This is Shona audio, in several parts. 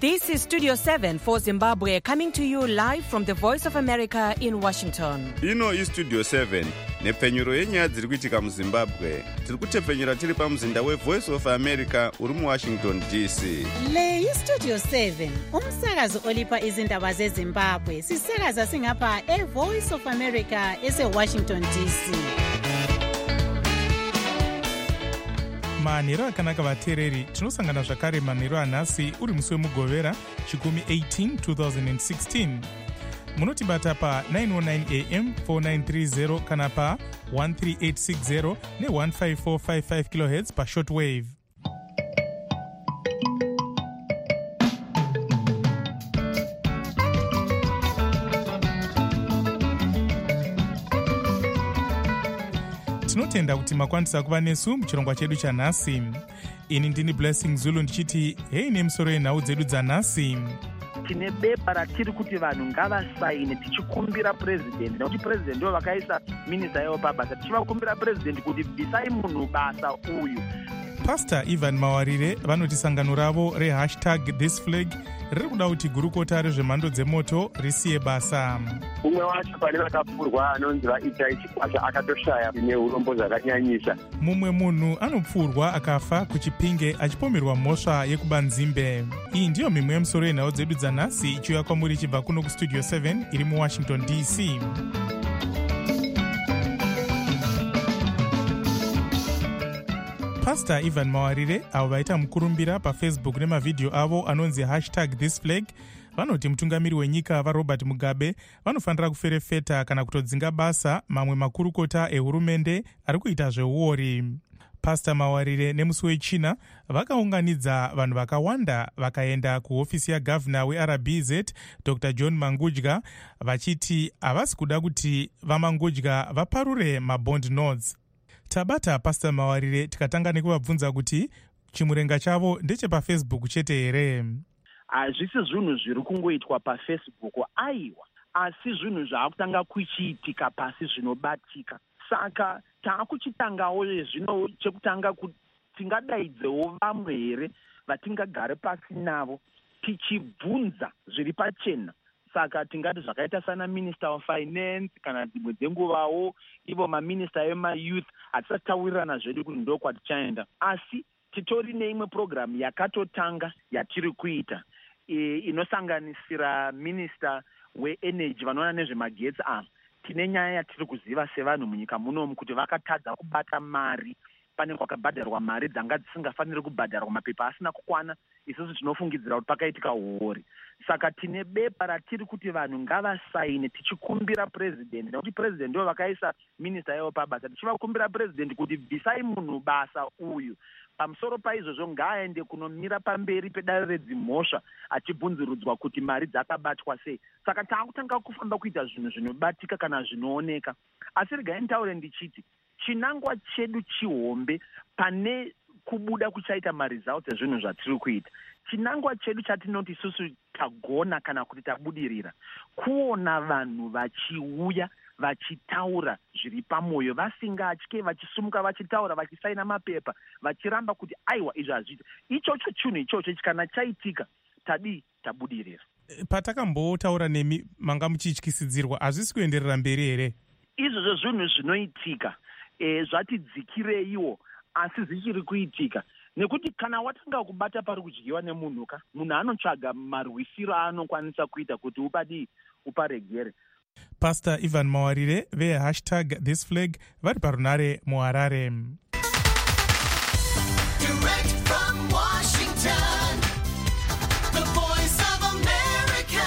This is Studio 7 for Zimbabwe, coming to you live from the Voice of America in Washington. Ino iStudio 7 nepfenyuro yenyaya dziri kuitika muZimbabwe. Tiri kutepfenyura tiri pamuzinda weVoice of America uri muWashington DC. Le iStudio 7 umsakazo olipa izindaba zeZimbabwe. Sisakaza singapha eVoice of America eseWashington DC. manhero akanaka vateereri, tinosangana zvakare manhero anhasi uri musi wemugovera chikumi 18 2016. munotibata pa 919 am 4930 kana pa 13860 ne15455 kHz pa shortwave. tinotenda kuti makwanisa kuva nesu muchirongwa chedu chanhasi. Ini ndini Blessing Zulu ndichiti hei nemusoro yenhau dzedu dzanhasi. Tine bepa ratiri kuti vanhu ngavasaine tichikumbira president, nekuti president ndivo vakaisa minista yavo pabasa. Tichivakumbira president kuti bvisai munhu basa uyu. Pastor Ivan Mawarire vanoti sangano ravo #thisflag riri kuda kuti gurukota rezvemhando dzemoto risiye basa. Umwe wacho pane vakapfurwa anonzi vaita chikwata akatoshaya neurombo zvakanyanyisa. Mumwe munhu anopfurwa akafa kuChipinge achipomerwa mhosva yekubanzimbe. Iyi ndiyo mimwe yemusoro yenhau dzedu dzanhasi ichiuya kwamuri ichibva kuno kuStudio 7 iri muWashington DC. Pastor Ivan Mawarire avo vaita mukurumbira paFacebook nemavhidhiyo avo anonzi #thisflag vanoti mutungamiri wenyika vaRobert Mugabe vanofanira kuferefeta kana kutodzinga basa mamwe makurukota ehurumende ari kuita zveuori. Pastor Mawarire nemusi wechina vakaunganidza vanhu vakawanda vakaenda kuhofisi yagavhuna weRBZ Dr. John Mangudya vachiti havasi kuda kuti vaMangudya vaparure mabond notes. Tabata Pastor Mawarire tikatanga nekuvabvunza kuti chimurenga chavo ndechepafacebook chete here. Hazvisi zvinhu zviri kungoitwa paFacebook aiwa, asi zvinhu zvaakutanga kuchiitika pasi zvinobatika. Saka taakuchitangawo zvino chekutanga kuti tingadaidzewo vamwe here vatingagare pasi navo tichibvunza zviri pachena. Saka tingati zvakaita sana Minister of Finance kana dzimwe dzenguvawo ivo maminista emayouth hatisataurirana zvedu kuti ndo kwatichaenda. Asi titori neimwe programu yakatotanga yatiri kuita inosanganisira Minister weEnergy vanoona nezvemagetsi ava. Tine nyaya yatiri kuziva sevanhu munyika munomu kuti vakatadza kubata mari. Pane kwakabhadharwa mari dzanga dzisingafaniri kubhadharwa, mapepa asina kukwana. Isusu tinofungidzira kuti pakaitika uori. Saka tine bepa ratiri kuti vanhu ngavasaine tichikumbira president, nekuti president ndivo vakaisa minista yavo pabasa. Tichivakumbira president kuti bvisai munhu basa uyu. Pamusoro paizvozvo ngaaende kunomira pamberi pedare redzimhosva achibvunzurudzwa kuti mari dzakabatwa sei. Saka taakutanga kufamba kuita zvinhu zvinobatika kana zvinooneka. Asi regai nitaure ndichiti chinangwa chedu chihombe pane kubuda kuchaita maresults ezvinhu zvatiri kuita. Chinangwa chedu chatinoti isusu tagona kana kuti tabudirira kuona vanhu vachiuya vachitaura zviri pamwoyo vasingatye, vachisumuka vachitaura, vachisaina mapepa, vachiramba kuti aiwa izvo hazviita. Ichocho chinhu ichocho kana chaitika tabudirira. Patakambotaura nemi manga muchityisidzirwa, hazvisi kuenderera mberi here? Izvozvo zvinhu zvinoitika zvatidzikireiwo asi zvichiri kuitika. Nekuti kana watanga kubata pari kudyiwa nemunhu munhu anotsvaga marwisiro aanokwanisa kuita kuti uparegere. Pastor Ivan Mawarire ve#thisflag vari parunare muHarare. Direct from Washington, the Voice of America,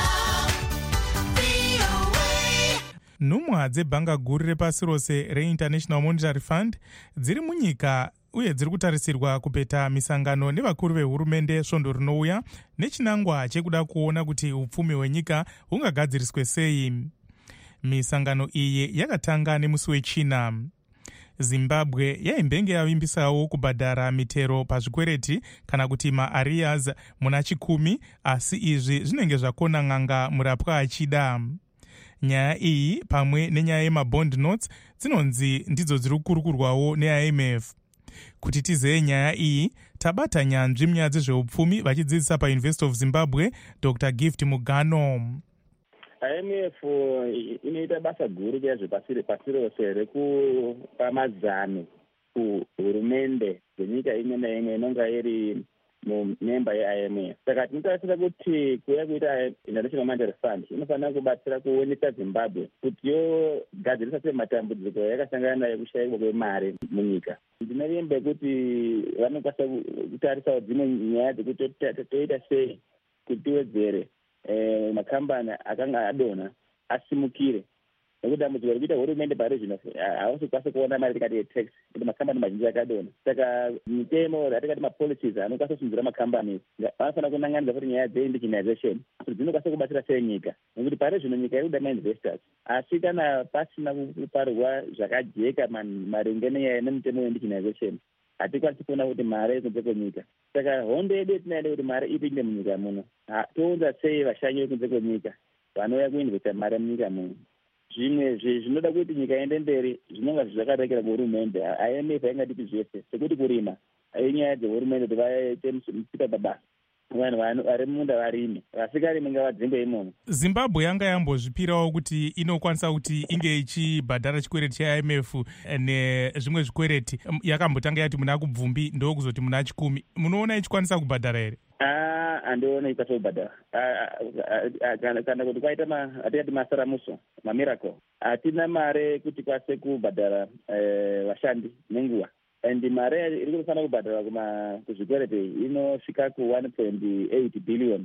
VOA. Nhumwa dzebhanga guru repasi rose reInternational Monetary Fund dziri munyika uye dziri kutarisirwa kupeta misangano nevakuru vehurumende svondo rinouya nechinangwa chekuda kuona kuti upfumi hwenyika hungagadziriswe sei. Misangano iyi yakatanga nemusi wechina. Zimbabwe yaimbenge yavimbisawo kubhadhara mitero pazvikwereti kana kuti maarrears muna 10, asi izvi zvinenge zvakona n'anga murapwa achida. Nyaya iyi pamwe nenyaya yemabond notes dzinonzi ndidzo dziri kukurukurwawo neIMF. Kuti tizeye nyaya iyi, tabata nyanzvi munyaya dzezveupfumi vachidzidzisa paUniversity of Zimbabwe, Dr. Gift Mugano. IMF inoita basa guru chaizvo pasi rose rekupa mazano kuhurumende dzenyika imwe naimwe inonga iri mumemba yeIMF. Saka tinotarisira kuti kuuya kuita International Monetary Fund inofanira kubatsira kuonesa Zimbabwe kuti yogadzirisa sei matambudziko yakasangana nayo kushaikwa kwemari munyika. Ndinovimba kuti vanokwanisa kutarisawo dzimwe nyaya dzekuti toita sei kuti tiwedzere makambani akanga adonha asimukire. Nekuti dambudziko rekuita hurumende pari zvino hausokwanisa kuona mari tikati yetax kuti makambani mazhinji akadonha. Saka mitemo yatikati mapolicies anokwanisa kusunzira makambani vanofanira kunanganidza kuti nyaya dzeindigenization kuti dzinokwanisa kubatsira sei nyika. Nekuti pari zvino nyika iri kuda mainvestors, asi kana pasina kuparwa zvakajeka maringe nenyaya nemitemo weindigenization hatikwanisi kuona kuti mari ikunze kwenyika. Saka hondo yedu yetinoida kuti mari ipinde munyika muno, tounza sei vashanyi vekunze kwenyika vanouya kuinvesta mari munyika muno. Zvimwe zvinoda kuti nyika iende mberi zvinonga zvakarekera kuhurumende. IMF haingatipi zvese sekuti kurima inyaya dzehurumende kuti vaite musika pabasa, vanhu vari munda varime, vasikarimi ngavadzimbe imomo. Zimbabwe yanga yambozvipirawo kuti inokwanisa kuti inge ichibhadhara chikwereti chaIMF nezvimwe zvikwereti. Yakambotanga yati muna kubvumbi ndokuzoti muna chikumi. Munoona ichikwanisa kubhadhara here? Handiona ikwanisa kubhadhara. Kana kuti kwaita atikati masaramuso, mamiracle, hatina mare kuti kwase kubhadhara vashandi nenguva. And mare iri kufanira kubhadhara kuzvikwereti inosvika ku$1.8 billion.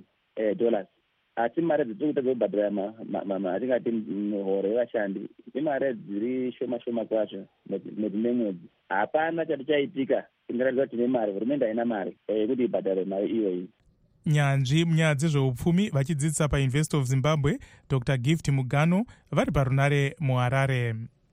Asi mare dziri kutadza kubhadhara atingati mihoro yevashandi imare dziri shoma kwazvo mwedzi nemwedzi. Hapana chati chaitika tingaratidza kuti tine mari, hurumende haina mari yekuti ibhadhare mari iyoyi. Nyanzvi munyaya dzezveupfumi vachidzidzisa paUniversity of Zimbabwe, Dr. Gift Mugano, vari parunare muHarare.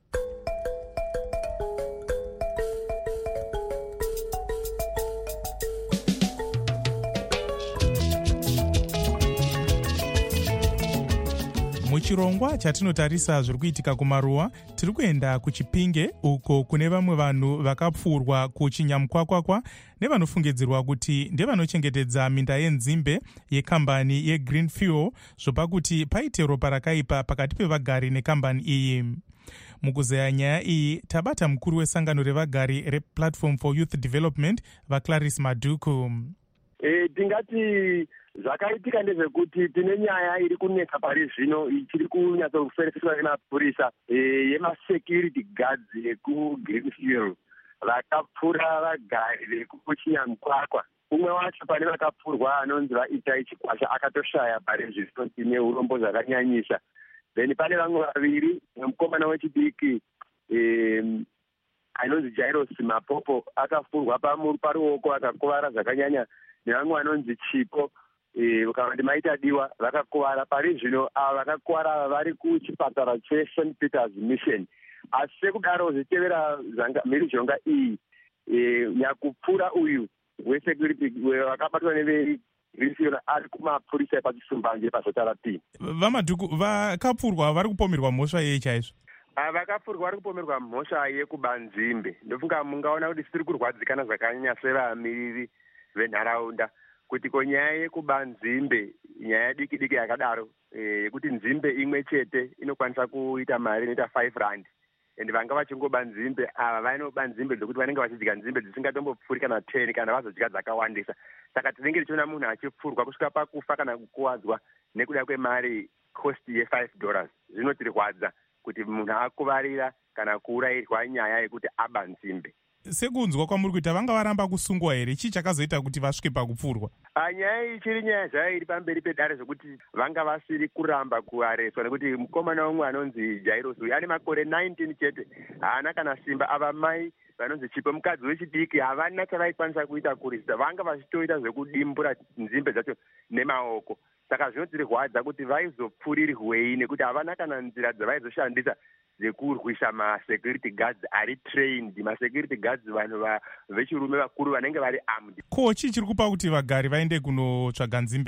Muchirongwa chatinotarisa zviri kuitika kumaruwa, tiri kuenda kuChipinge uko kune vamwe vanhu vakapfurwa kuChinyamukwakwa nevanofungidzirwa kuti ndevanochengetedza minda yenzimbe yekambani yeGreen Fuel, zvopa kuti paite ropa rakaipa pakati pevagari nekambani iyi. Mukuzeya nyaya iyi, tabata mukuru wesangano revagari rePlatform for Youth Development, vaClarice Maduku. Tingati zvakaitika ndezvekuti tine nyaya iri kunetsa pari zvino ichiri kunyatsokuferefiswa nemapurisa yemasecurity guards ekuGreen Fuel vakapfura vagari vekuChinyamukwakwa. Umwe wacho pane vakapfurwa anonzi vaItai Chikwasha akatoshaya pari zvino tine urombo zvakanyanyisa. Then pane vamwe vaviri, mukomana wechidiki anonzi Jairus Mapopo akapfurwa paruoko akakuvara zvakanyanya, nevamwe vanonzi Chipo kana maita diwa vakakuvara. Pari zvino ava vakakuvara vari kuchipatara cheSt Peters Mission. Asi sekudaro zvichitevera mhirizhonga iyi, nyakupfura uyu wesecurity vakabatwa neveGreen Fuel ari kumapurisa epachisumbanje paZotarati. Vamaduku, vakapfurwa vari kupomerwa mhosva yei chaizvo? Vakapfurwa vari kupomerwa mhosva yekubanzimbe. Ndofunga mungaona kuti tiri kurwadzikana zvakanyanya sevamiriri venharaunda kuti nyaya yekubanzimbe, nyaya diki yakadaro yekuti nzimbe imwe chete inokwanisa kuita mari inoita R5, and vanga vachingoba nzimbe ava vainoba nzimbe dzokuti vanenge vachidya nzimbe dzisingatombopfuri kana 10 kana vazodya dzakawandisa. Saka tinenge tichiona munhu achipfurwa kusvika pakufa kana kukuwadzwa nekuda kwemari cost ye$5. Zvinotirwadza kuti munhu akuvarira kana kuurayirwa nyaya yekuti aba nzimbe. Sekunzwa kwamuri kuita vanga varamba kusungwa here? Chii chakazoita kuti vasvike pakupfurwa? Nyaya iyi chiri nyaya zvayo iri pamberi pedare zvokuti vanga vasiri kuramba kuareswa, nekuti mukomana umwe anonzi Jairus uyu ane makore 19 chete, haana kana simba. Ava mai vanonzi Chipo mukadzi wechidiki havana chavaikwanisa kuita kurista, vanga vachitoita zvekudimbura nzimbe dzacho nemaoko. Saka zvinotirwadza kuti vaizopfurirwei nekuti havana kana nzira dzavaizoshandisa dzekurwisa masecurity guards ari trained, masecurity guards vanhu vechirume vakuru vanenge vari armed. Ko chii chiri kupa kuti vagari vaende kunotsvaga nzimbedzi?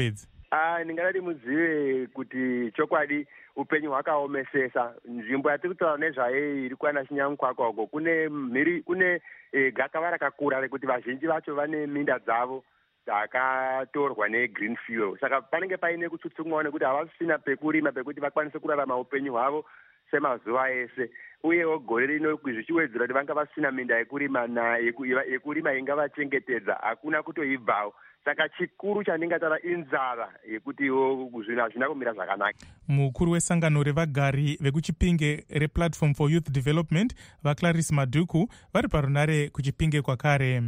ndingadati muzive kuti chokwadi upenyu hwakaomesesa. Nzvimbo yatiri kutaura nezvayo iri kwana Chinyamukwakwa uko kune gakava rakakura rekuti vazhinji vacho vane minda dzavo dzakatorwa negreen fuel. Saka panenge paine kutsutsumwa nekuti havasina pekurima pekuti vakwanise kurarama upenyu hwavo semazuva ese. Uyewo gore rino zvichiwedzera kuti vanga vasina minda yekurima ingavachengetedza hakuna kutoibvawo. Saka chikuru chandingataura inzara yekutiwo zvinhu hazvina kumira zvakanaka. Mukuru wesangano revagari vekuchipinge replatform for youth development vaClarice Maduku vari parunare kuchipinge kwakare.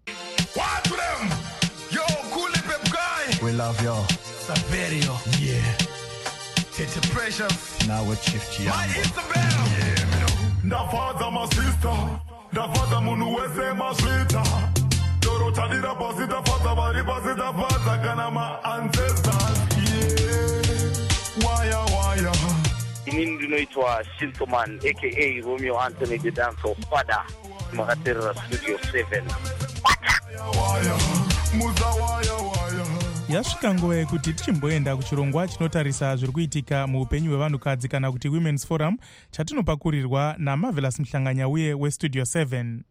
We love y'all. Saverio. Yeah. Tete Precious. Now with Chief Chiambo. My Isabel. Yeah, ndafaza my sister. Ndafaza munu wese maswita. Doro tadira pasita faza bari pasita faza kana ma ancestors. Yeah. Waya. Inini ndinoitwa Shintoman aka Romeo Anthony the Dancer Father. Makaterera Studio 7. Waya. Muza waya. Yasvika nguva yekuti tichimboenda kuchirongwa chinotarisa zviri kuitika muupenyu hwevanhukadzi kana kuti Women's Forum chatinopakurirwa naMarvelous Mhlanganyauye weStudio 7.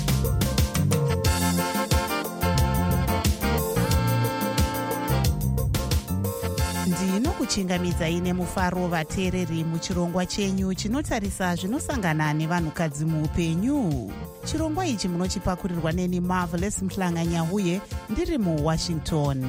ndinokuchingamidzai nemufaro vateereri muchirongwa chenyu chinotarisa zvinosangana nevanhukadzi muupenyu. Chirongwa ichi munochipakurirwa neni Marvelous Mhlanganyauye ndiri muWashington.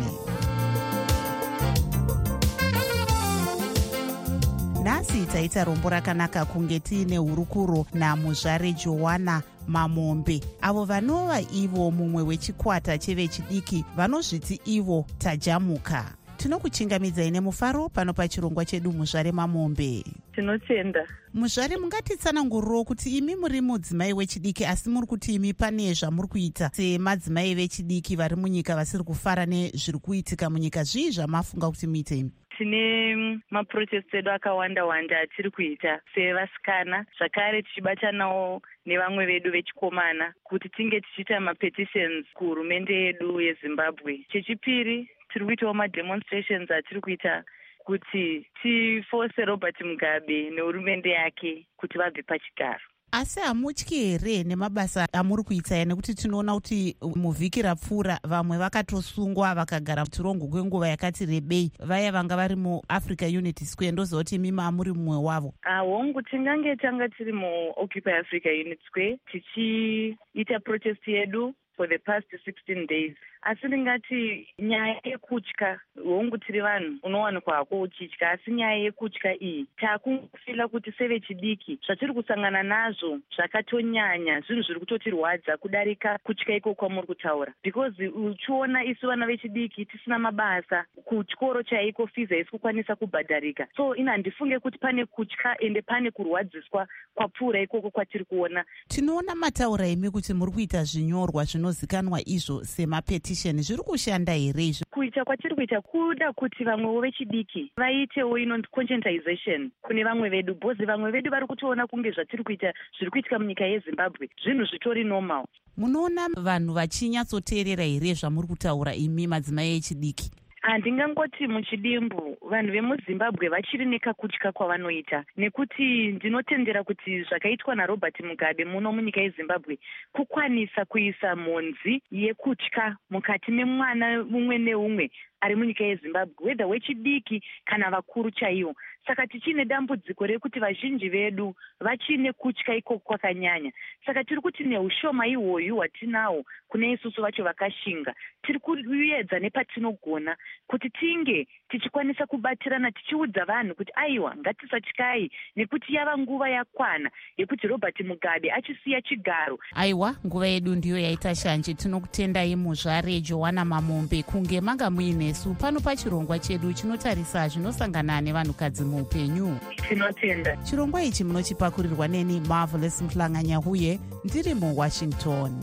Nhasi taita rombo rakanaka kunge tiine hurukuro namuzvare Joanna Mamombe, avo vanova ivo mumwe wechikwata chevechidiki vanozviti ivo tajamuka. Tinokuchingamidzai nemufaro pano pachirongwa chedu muzvare Mamombe. Tinotenda. Muzvare mungatitsananguriro kuti imi muri mudzimai wechidiki asi muri kuti imi pane zvamuri kuita semadzimai vechidiki vari munyika vasiri kufara nezviri kuitika munyika. Zvii zvamafunga kuti muite imi? Tine maprotest edu akawanda atiri kuita sevasikana, zvakare tichibatanawo nevamwe vedu vechikomana kuti tinge tichiita mapetitions kuhurumende yedu yeZimbabwe. Chechipiri, tiri kuitawo mademonstrations atiri kuita kuti tifose Robert Mugabe nehurumende yake kuti vabve pachigaro. Asi hamutyi here nemabasa amuri kuita nekuti tinoona kuti muvhiki rapfuura vamwe vakatosungwa vakagara mutorongo kwenguva yakati rebei, vaya vanga vari muAfrica Unity Square. Ndoziva kuti mimi amuri mumwe wavo. Hongu tingange tanga tiri muOccupy Africa Unity Square tichiita protest yedu for the past 16 days. Asi ndingati nyaya yekutya, hongu tiri vanhu unowanikwa hako uchitya, asi nyaya yekutya iyi takufila kuti sevechidiki zvatiri kusangana nazvo zvakatonyanya, zvinhu zviri kutotirwadza kudarika kutya iko kwamuri kutaura. Because uchiona isu vana vechidiki tisina mabasa, kuchikoro chaiko fees haisi kukwanisa kubhadharika. So handifunge kuti pane kutya ende pane kurwadziswa kwapfuura ikoko kwatiri kuona. Tinoona mataura emi kuti muri kuita zvinyorwa zvinozikanwa izvo semapetition. Zviri kushanda here izvo? Kuita kwatiri kuita kuda kuti vamwewo vechidiki vaitewo inonzi conscientization kune vamwe vedu, bhozi vamwe vedu vari kutoona kunge zvatiri kuita zviri kuitika munyika yeZimbabwe zvinhu zvitori normal. Munoona vanhu vachinyatsoteerera here zvamuri kutaura imi madzimai echidiki? Handingangoti muchidimbu vanhu vemuZimbabwe vachiri nekakutya kwavanoita, nekuti ndinotendera kuti zvakaitwa naRobert Mugabe muno munyika yeZimbabwe kukwanisa kuisa mhonzi yekutya mukati memwana umwe neumwe ari munyika yeZimbabwe, whether wechidiki kana vakuru chaivo. Saka tichine dambudziko rekuti vazhinji vedu vachine kutya ikoko kwakanyanya. Saka tiri kuti neushoma ihwoyu hwatinawo kune isusu vacho vakashinga, tiri kuedza nepatinogona kuti tinge tichikwanisa kubatirana tichiudza vanhu kuti aiwa ngatisatyai, nekuti yava nguva yakwana yekuti Robert Mugabe achisiya chigaro. Aiwa, nguva yedu ndiyo yaita shanje. Tinokutendai muzvare Joanna Mamombe kunge manga muinesu pano pachirongwa chedu chinotarisa zvinosangana nevanhukadzi muupenyu. Tinotenda. Chirongwa ichi munochipakurirwa neni Marvelous Mhlanganyauye ndiri muWashington.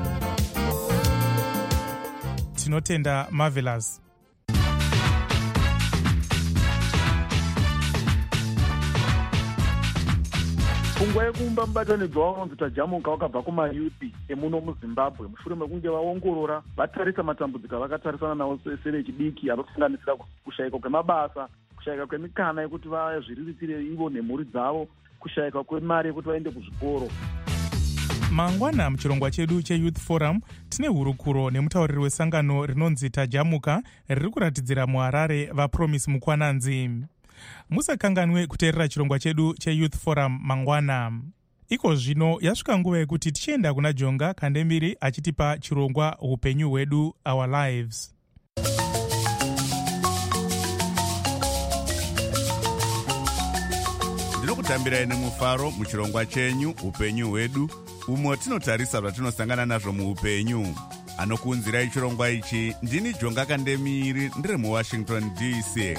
Tinotenda Marvelous. pfungwa yekuumba mubatanidzwa unonzi tajamuka wakabva kumayuthi emuno muzimbabwe mushure mekunge vaongorora vatarisa matambudziko avakatarisana nawo sevechidiki anosanganisira kushayika kwemabasa, kushayika kwemikana yekuti vazviriritire ivo nemhuri dzavo, kushayika kwemari yekuti vaende kuzvikoro. mangwana muchirongwa chedu cheyouth forum tine hurukuro nemutauriri wesangano rinonzi tajamuka riri kuratidzira muharare vapromise mukwananzi. Musakanganwe kuteerera chirongwa chedu cheyouth forum mangwana. Iko zvino yasvika nguva yekuti tichienda kuna Jonga Kandemiri achitipa chirongwa upenyu hwedu, our lives. Ndinokutambirai nemufaro muchirongwa chenyu upenyu hwedu, umo tinotarisa zvatinosangana nazvo muupenyu. Anokuunzirai chirongwa ichi ndini Jonga Kandemiri, ndiri muWashington DC.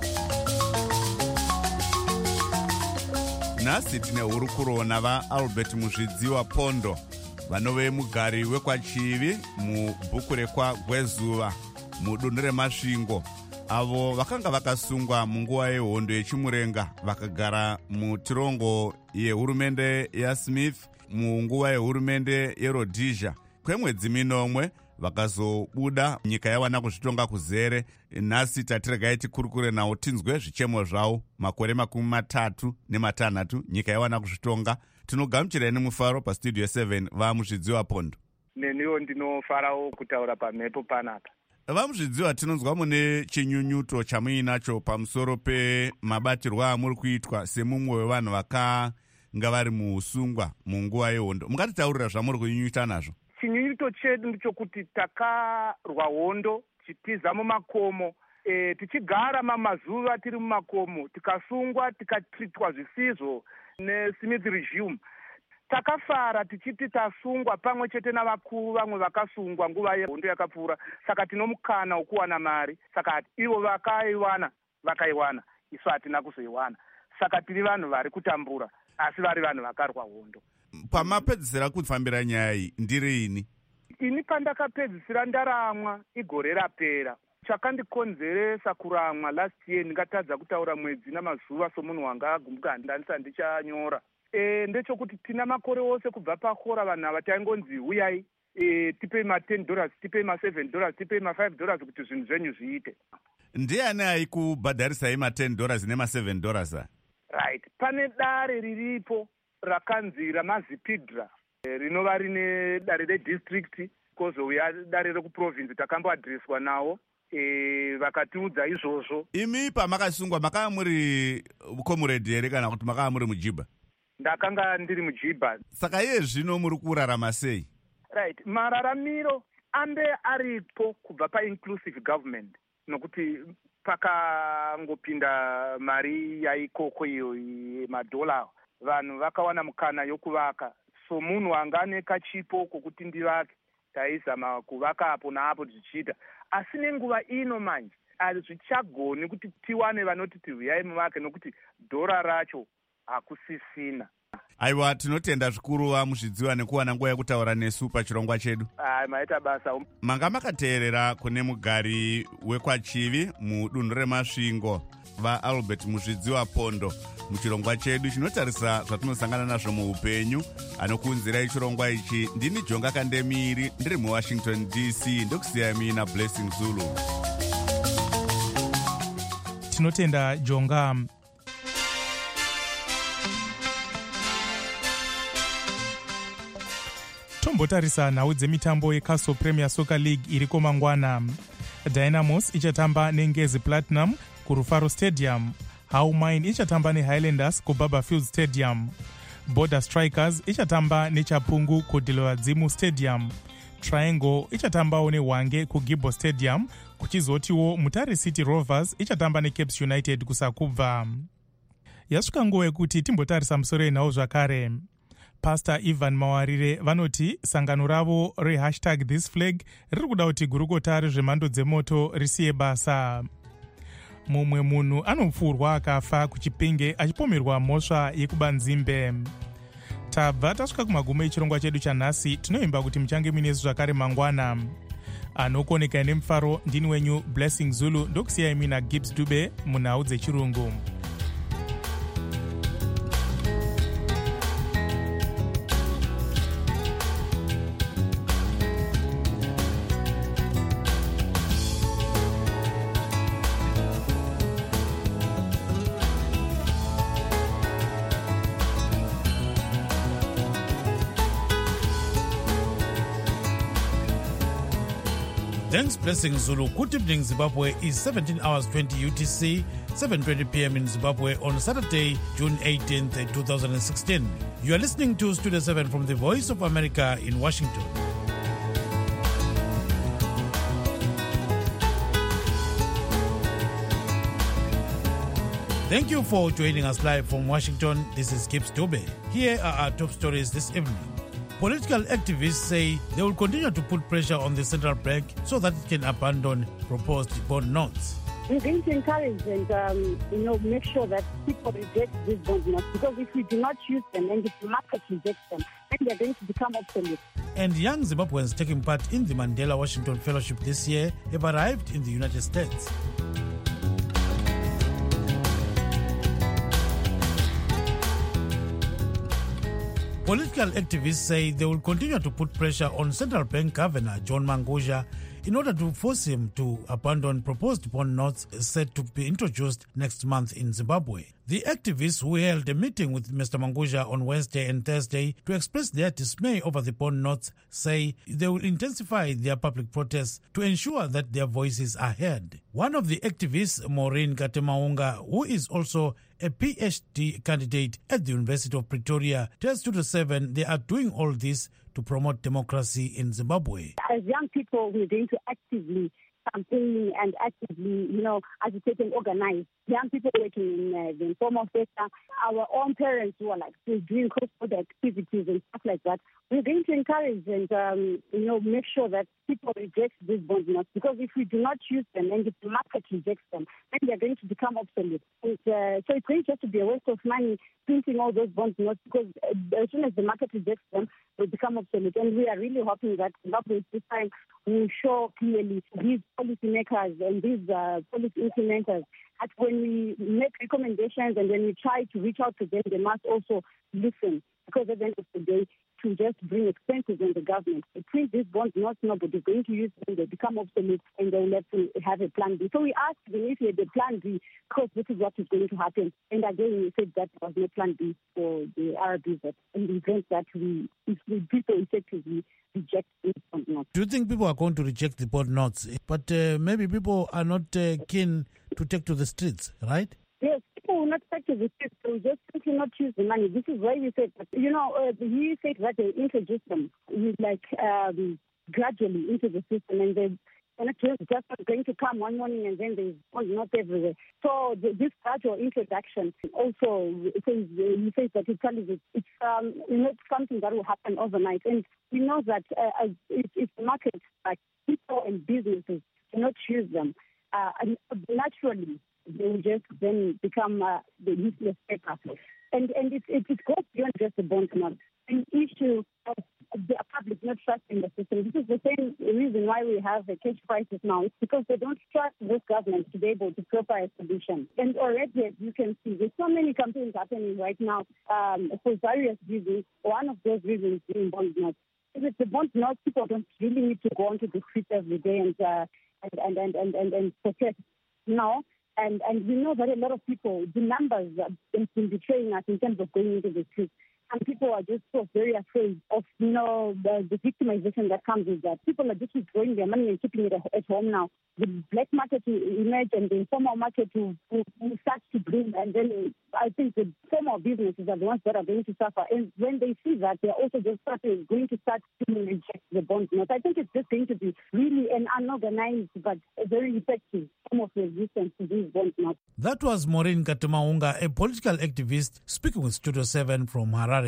Nhasi tine hurukuro navaAlbert Muzvidziwa Pondo, vanove mugari wekwaChivi mubhuku rekwagwezuva mudunhu remasvingo, avo vakanga vakasungwa munguva yehondo yechimurenga vakagara mutirongo yehurumende yaSmith munguva yehurumende yeRhodesia kwemwedzi minomwe, vakazobuda nyika yawana kuzvitonga kuzere. Nhasi tatiregai tikurukure nawo tinzwe zvichemo zvavo. Makore 36 nyika yawana kuzvitonga. Tinogamuchirai nemufaro pastudio 7 vaMuzvidziwa Pondo. Neniwo ndinofarawo kutaura pamhepo panapa. VaMuzvidziwa, tinonzwa mune chinyunyuto chamuinacho pamusoro pemabatirwo amuri kuitwa semumwe wevanhu vakanga vari muusungwa munguva yehondo. Mungatitaurira zvamuri kunyunyuta nazvo? Chinyunyuto chedu ndichokuti takarwa hondo tichiza mumakomo, tichigara mamazuva tiri mumakomo, tikasungwa tikatritwa zvisizvo neSmith regime. Takafara tichiti tasungwa pamwe chete navakuru vamwe vakasungwa nguva yehondo yakapfuura, saka tinomukana wokuwana mari. Saka ivo vakaiwana, isu hatina kuzoiwana. Saka tiri vanhu vari kutambura, asi vari vanhu vakarwa hondo. Pamapedzisira kufambira nyaya iyi ndirini? Ini pandakapedzisira ndaramwa igore rapera. Chakandikonzeresa kuramwa last year, ndingatadza kutaura mwedzi namazuva somunhu wanga agumbuka ndandisa ndichanyora. Ndechokuti tina makore ose kubva pahora vanhu ava taingonzi uyai tipei $10, tipei $7, tipei $5 kuti zvinhu zvenyu zviite. Ndiani aikubhadharisai $10 nema$7? Right. Pane dare riripo rakanzi ramazipidra, rinova rine dare redistrict, kozouya dare rekuprovince takamboadhiriswa nawo. Vakatiudza izvozvo. Imi pamakasungwa makanga muri comrade here kana kuti makanga muri mujiba? Ndakanga ndiri mujiba. Saka iye zvino muri kurarama sei? Right. Mararamiro ambe aripo kubva pa-inclusive government, nokuti pakangopinda mari yaikoko iyo yemadhola, vanhu vakawana mukana yokuvaka. So munhu anga ane kachipo kokuti ndivake, taizama kuvaka apo naapo tichiita. Asi nenguva ino manje hazvichagoni kuti tiwane vanoti tiuyai muvake, nokuti dhora racho hakusisina. Aiwa, tinotenda zvikuru vaMuzvidziwa nekuwana nguva yekutaura nesu pachirongwa chedu. Maita basa. Manga makateerera kune mugari wekwaChivi mudunhu remasvingo vaAlbert Muzvidziwa Pondo muchirongwa chedu chinotarisa zvatinosangana nazvo muupenyu. Anokuunzirai chirongwa ichi ndini Jonga Kandemiri, ndiri muWashington DC. Ndokusiyai mina Blessing Zulu. Tinotenda Jonga. Tombotarisa nhau dzemitambo yeCastle Premier Soccer League iriko mangwana. Dynamos ichatamba neNgezi Platinum kuRufaro Stadium. How Mine ichatamba neHighlanders kuBaba Field Stadium. Border Strikers ichatamba neChapungu kuDiloadzimu Stadium. Triangle ichatambawo neHwange kuGibbo Stadium, kuchizotiwo Mutare City Rovers ichatamba neCapes United kusakubva. Yasvika nguva yekuti timbotarisa musoro yenhau zvakare. Pastor Ivan Mawarire vanoti sangano ravo #ThisFlag riri kuda kuti gurukota rezvemhando dzemoto risiye basa. Mumwe munhu anopfurwa akafa kuChipinge achipomerwa mhosva yekubanzimbe. Tabva tasvika kumagumo echirongwa chedu chanhasi. Tinoimba kuti muchange muinesu zvakare mangwana. Anokoneka nemufaro ndini wenyu Blessing Zulu, ndokusiyai mina Gibbs Dube munhau dzechirungu. Thanks, Blessing Zulu. Good evening, Zimbabwe is 17 hours 20 UTC, 7:20 p.m. in Zimbabwe on Saturday, June 18th, 2016. You are listening to Studio 7 from the Voice of America in Washington. Thank you for joining us live from Washington. This is Gibbs Dube. Here are our top stories this evening. Political activists say they will continue to put pressure on the central bank so that it can abandon proposed bond notes. We're going to encourage and make sure that people reject these bond notes, because if we do not use them and if the market rejects them, then they are going to become obsolete. And young Zimbabweans taking part in the Mandela Washington Fellowship this year have arrived in the United States. Political activists say they will continue to put pressure on Central Bank Governor John Mangudya in order to force him to abandon proposed bond notes set to be introduced next month in Zimbabwe. The activists, who held a meeting with Mr. Mangudya on Wednesday and Thursday to express their dismay over the bond notes, say they will intensify their public protests to ensure that their voices are heard. One of the activists, Maureen Katemaunga, who is also a PhD candidate at the University of Pretoria, tells Studio 7 they are doing all this to promote democracy in Zimbabwe. As young people, we're going to actively campaign and actively, agitate and organize. Young people working in the informal sector, our own parents who are doing cross-border activities and stuff like that. We're going to encourage and, make sure that people reject these bond notes, because if we do not use them and if the market rejects them, then they are going to become obsolete. And, so it's going just to be a waste of money printing all those bond notes, because as soon as the market rejects them, they become obsolete. And we are really hoping that this time will show clearly these policymakers and these policy implementers that when we make recommendations and when we try to reach out to them, they must also listen, because at the end of the day, to just bring expenses on the government. To print these bonds, nobody's going to use them, they become obsolete, and they will have to have a plan B. So we asked them if they had a plan B, because this is what is going to happen. And again, we said that there was no plan B for the RBZ, in the event that if we people effectively reject these bond notes. Do you think people are going to reject the bond notes? But maybe people are not keen to take to the streets, right? Yes, people will not take to the streets, so just simply not use the money. This is why we said that, he said that they introduce them gradually into the system, and they're not just going to come one morning and then there's not everywhere. So this gradual introduction also says, he says that it's not something that will happen overnight. And we know that if markets, like people and businesses, do not use them, naturally, they will just then become the useless paper. And it goes beyond just the bond note. An issue of the public not trusting the system. This is the same reason why we have a cash crisis now. It's because they don't trust this government to be able to provide a solution. And already, as you can see, there's so many campaigns happening right now for various reasons. One of those reasons being bond notes. If it's the bond notes, people don't really need to go onto the streets every day and protest. No. And we know that a lot of people, the numbers have been betraying us in terms of going into the streets. And people are just so very afraid of, the victimization that comes with that. People are just withdrawing their money and keeping it at home now. The black market will emerge and the informal market will start to bloom. And then I think the formal businesses are the ones that are going to suffer. And when they see that, they're also just going to start to reject the bond notes. I think it's just going to be really an unorganized but a very effective form of resistance to these bond notes. That was Maureen Katemaunga, a political activist, speaking with Studio 7 from Harare.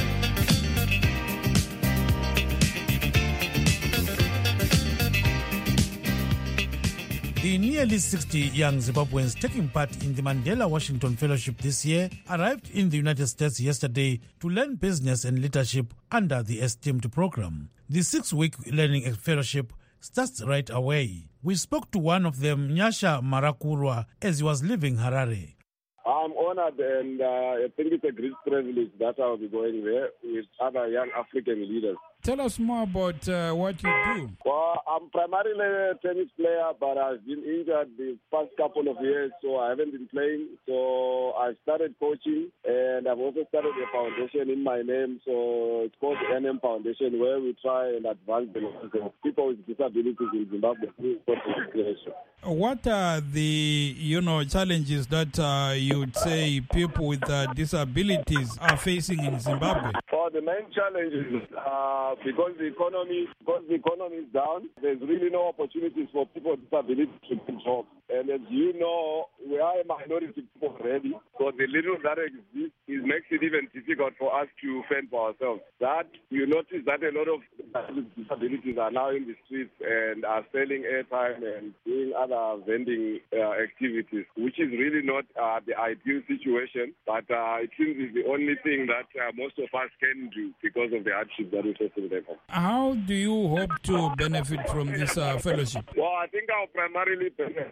The nearly 60 young Zimbabweans taking part in the Mandela Washington Fellowship this year arrived in the United States yesterday to learn business and leadership under the esteemed program. The 6-week learning fellowship starts right away. We spoke to one of them, Nyasha Marakurwa, as he was leaving Harare. I'm honored, and I think it's a great privilege that I'll be going there with other young African leaders Tell us more about what you do. Well, I'm primarily a tennis player, but I've been injured the past couple of years, so I haven't been playing. So I started coaching, and I've also started a foundation in my name. So it's called the NM Foundation, where we try and advance the lives of people with disabilities in Zimbabwe. What are the challenges that you would say people with disabilities are facing in Zimbabwe? Well, the main challenge is because the economy is down, there's really no opportunities for people with disabilities to get jobs. And as you know, we are a minority people already, so the little that exists makes it even difficult for us to fend for ourselves. That you notice that a lot of disabilities are now in the streets and are selling airtime and doing other vending activities, which is really not the ideal situation, but it seems it's the only thing that most of us can do because of the hardship that we face in them. How do you hope to benefit from this fellowship? Well, I think I'll primarily benefit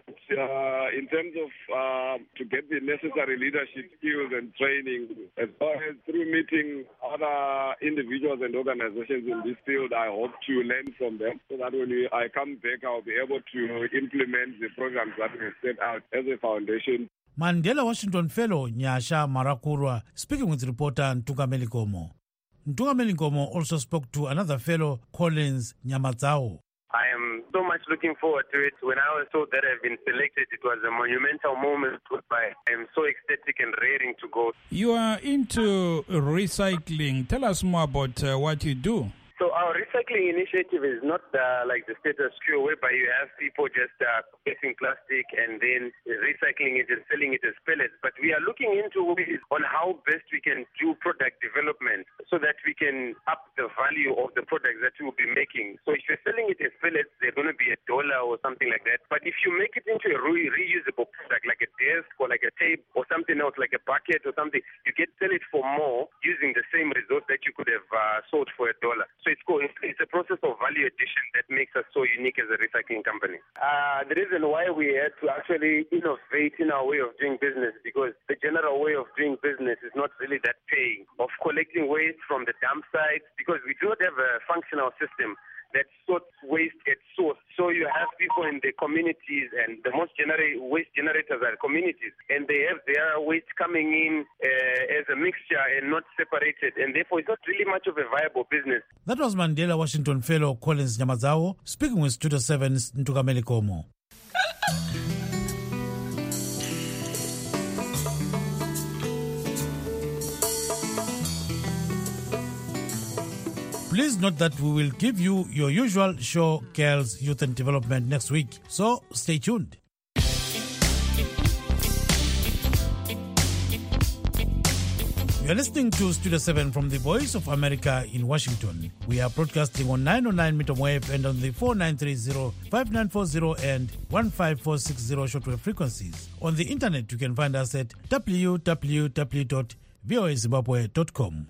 in terms of to get the necessary leadership skills and training, as well as through meeting other individuals and organizations in this field. I hope to learn from them so that when I come back, I'll be able to implement the programs that we set out as a foundation. Mandela Washington Fellow Nyasha Marakurwa speaking with reporter Ntungameli Ngomo. Ntungameli Ngomo also spoke to another fellow, Collins Nyamadzao. I am so much looking forward to it. When I was told that I've been selected, it was a monumental moment whereby I am so ecstatic and raring to go. You are into recycling. Tell us more about what you do. So our recycling initiative is not like the status quo whereby you have people just collecting plastic and then recycling it and selling it as pellets. But we are looking into ways on how best we can do product development so that we can up the value of the products that we will be making. So if you're selling it as pellets, they're going to be $1 or something like that. But if you make it into a reusable product like a desk or like a tape or something else like a bucket or something, you can sell it for more using the same resource that you could have sold for $1. So it's a process of value addition that makes us so unique as a recycling company. The reason why we had to actually innovate in our way of doing business, because the general way of doing business is not really that paying, of collecting waste from the dump sites, because we do not have a functional system that sorts waste at source. So you have people in the communities, and the most waste generators are communities, and they have their waste coming in as a mixture and not separated, and therefore it's not really much of a viable business. That was Mandela Washington Fellow Collins Nyamadzao speaking with Studio 7's Ntungameli Ngomo. Please note that we will give you your usual show, Girls, Youth and Development, next week. So stay tuned. You're listening to Studio 7 from the Voice of America in Washington. We are broadcasting on 909 meter wave and on the 4930, 5940 and 15460 shortwave frequencies. On the internet, you can find us at www.voazimbabwe.com.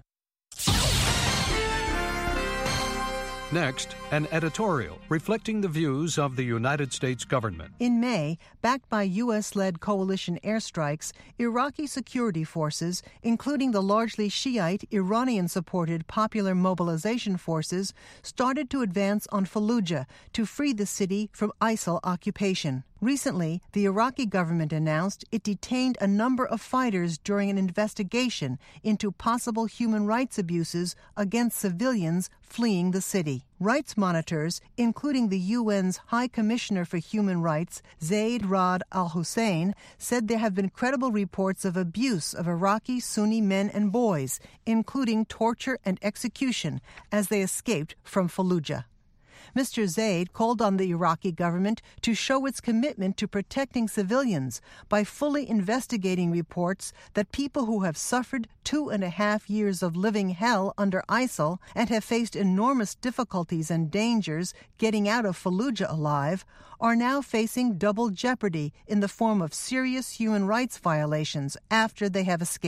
Next, an editorial reflecting the views of the United States government. In May, backed by U.S.-led coalition airstrikes, Iraqi security forces, including the largely Shiite, Iranian-supported Popular Mobilization Forces, started to advance on Fallujah to free the city from ISIL occupation. Recently, the Iraqi government announced it detained a number of fighters during an investigation into possible human rights abuses against civilians fleeing the city. Rights monitors, including the UN's High Commissioner for Human Rights, Zaid Ra'ad al-Hussein, said there have been credible reports of abuse of Iraqi Sunni men and boys, including torture and execution, as they escaped from Fallujah. Mr. Zaid called on the Iraqi government to show its commitment to protecting civilians by fully investigating reports that people who have suffered 2.5 years of living hell under ISIL and have faced enormous difficulties and dangers getting out of Fallujah alive are now facing double jeopardy in the form of serious human rights violations after they have escaped.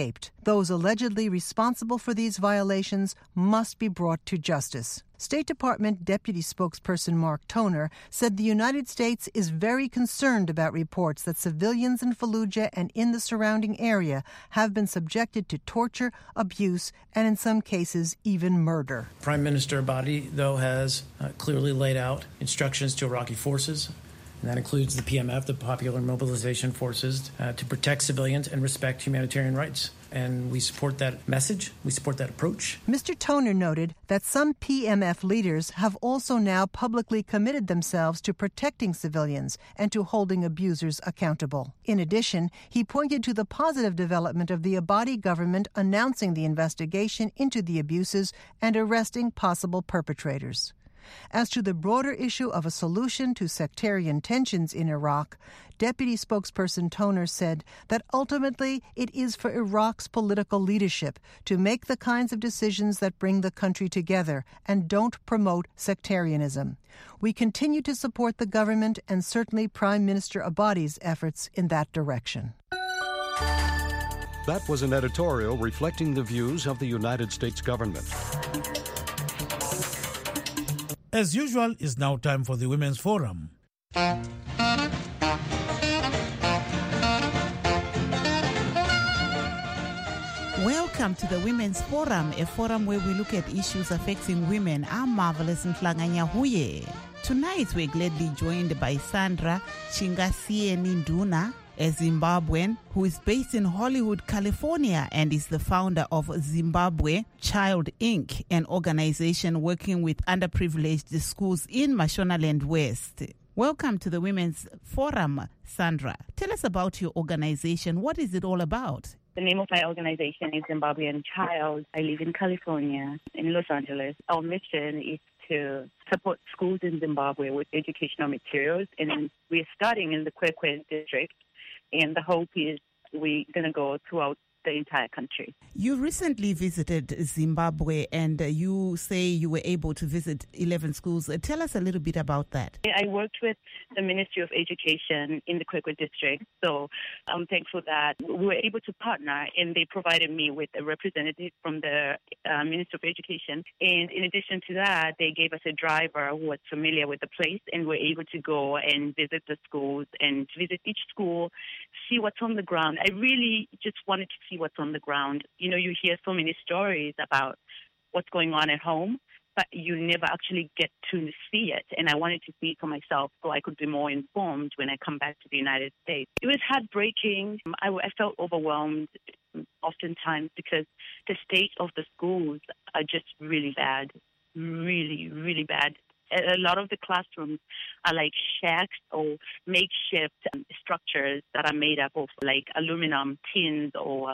Those allegedly responsible for these violations must be brought to justice. State Department Deputy Spokesperson Mark Toner said the United States is very concerned about reports that civilians in Fallujah and in the surrounding area have been subjected to torture, abuse, and in some cases even murder. Prime Minister Abadi, though, has clearly laid out instructions to Iraqi forces, and that includes the PMF, the Popular Mobilization Forces, to protect civilians and respect humanitarian rights. And we support that message. We support that approach. Mr. Toner noted that some PMF leaders have also now publicly committed themselves to protecting civilians and to holding abusers accountable. In addition, he pointed to the positive development of the Abadi government announcing the investigation into the abuses and arresting possible perpetrators. As to the broader issue of a solution to sectarian tensions in Iraq, Deputy Spokesperson Toner said that ultimately it is for Iraq's political leadership to make the kinds of decisions that bring the country together and don't promote sectarianism. We continue to support the government and certainly Prime Minister Abadi's efforts in that direction. That was an editorial reflecting the views of the United States government. As usual, it's now time for the Women's Forum. Welcome to the Women's Forum, a forum where we look at issues affecting women. I'm Marvelous Nhlanganya Huye. Tonight we're gladly joined by Sandra Chingasieni Nduna, a Zimbabwean who is based in Hollywood, California, and is the founder of Zimbabwe Child Inc., an organization working with underprivileged schools in Mashonaland West. Welcome to the Women's Forum, Sandra. Tell us about your organization. What is it all about? The name of my organization is Zimbabwean Child. I live in California, in Los Angeles. Our mission is to support schools in Zimbabwe with educational materials, and we're starting in the Kwekwe district. And the hope is we're going to go throughout the entire country. You recently visited Zimbabwe, and you say you were able to visit 11 schools. Tell us a little bit about that. I worked with the Ministry of Education in the Kwekwe district, so I'm thankful that we were able to partner, and they provided me with a representative from the Ministry of Education. And in addition to that, they gave us a driver who was familiar with the place, and we're able to go and visit the schools and visit each school, see what's on the ground. I really just wanted to see what's on the ground. You know, you hear so many stories about what's going on at home, but you never actually get to see it. And I wanted to see it for myself so I could be more informed when I come back to the United States. It was heartbreaking. I felt overwhelmed oftentimes because the state of the schools are just really bad, really, really bad. A lot of the classrooms are like shacks or makeshift structures that are made up of like aluminum tins or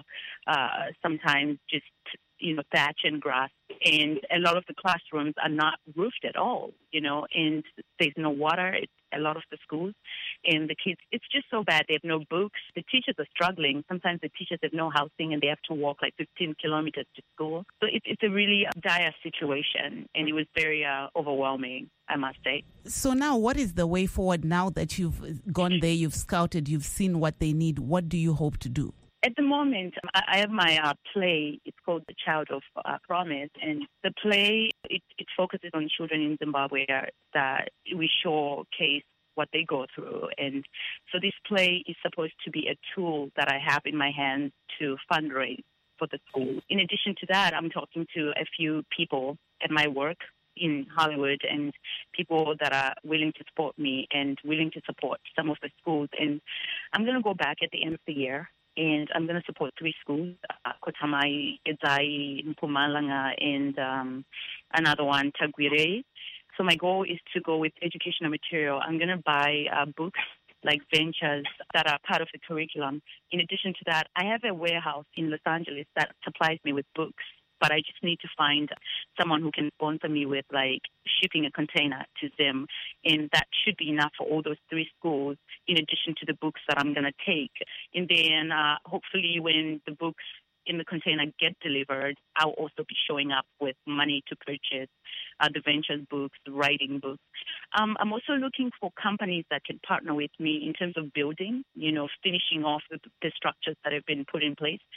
sometimes just, you know, thatch and grass. And a lot of the classrooms are not roofed at all, you know, and there's no water at a lot of the schools. And the kids, it's just so bad. They have no books. The teachers are struggling. Sometimes the teachers have no housing and they have to walk like 15 kilometers to school. So it's a really dire situation, and it was very overwhelming, I must say. So now what is the way forward now that you've gone there, you've scouted, you've seen what they need? What do you hope to do? At the moment, I have my play. It's called The Child of Promise. And the play, it focuses on children in Zimbabwe that we showcase what they go through. And so this play is supposed to be a tool that I have in my hands to fundraise for the school. In addition to that, I'm talking to a few people at my work in Hollywood and people that are willing to support me and willing to support some of the schools. And I'm going to go back at the end of the year, and I'm going to support 3 schools, Kotamai, Edzai, Mpumalanga, and another one, Tagwire. So my goal is to go with educational material. I'm going to buy books like ventures that are part of the curriculum. In addition to that, I have a warehouse in Los Angeles that supplies me with books, but I just need to find someone who can sponsor me with like shipping a container to them. And that should be enough for all those 3 schools, in addition to the books that I'm going to take. And then hopefully when the books in the container get delivered, I'll also be showing up with money to purchase the ventures books, the writing books. I'm also looking for companies that can partner with me in terms of building, you know, finishing off the structures that have been put in place.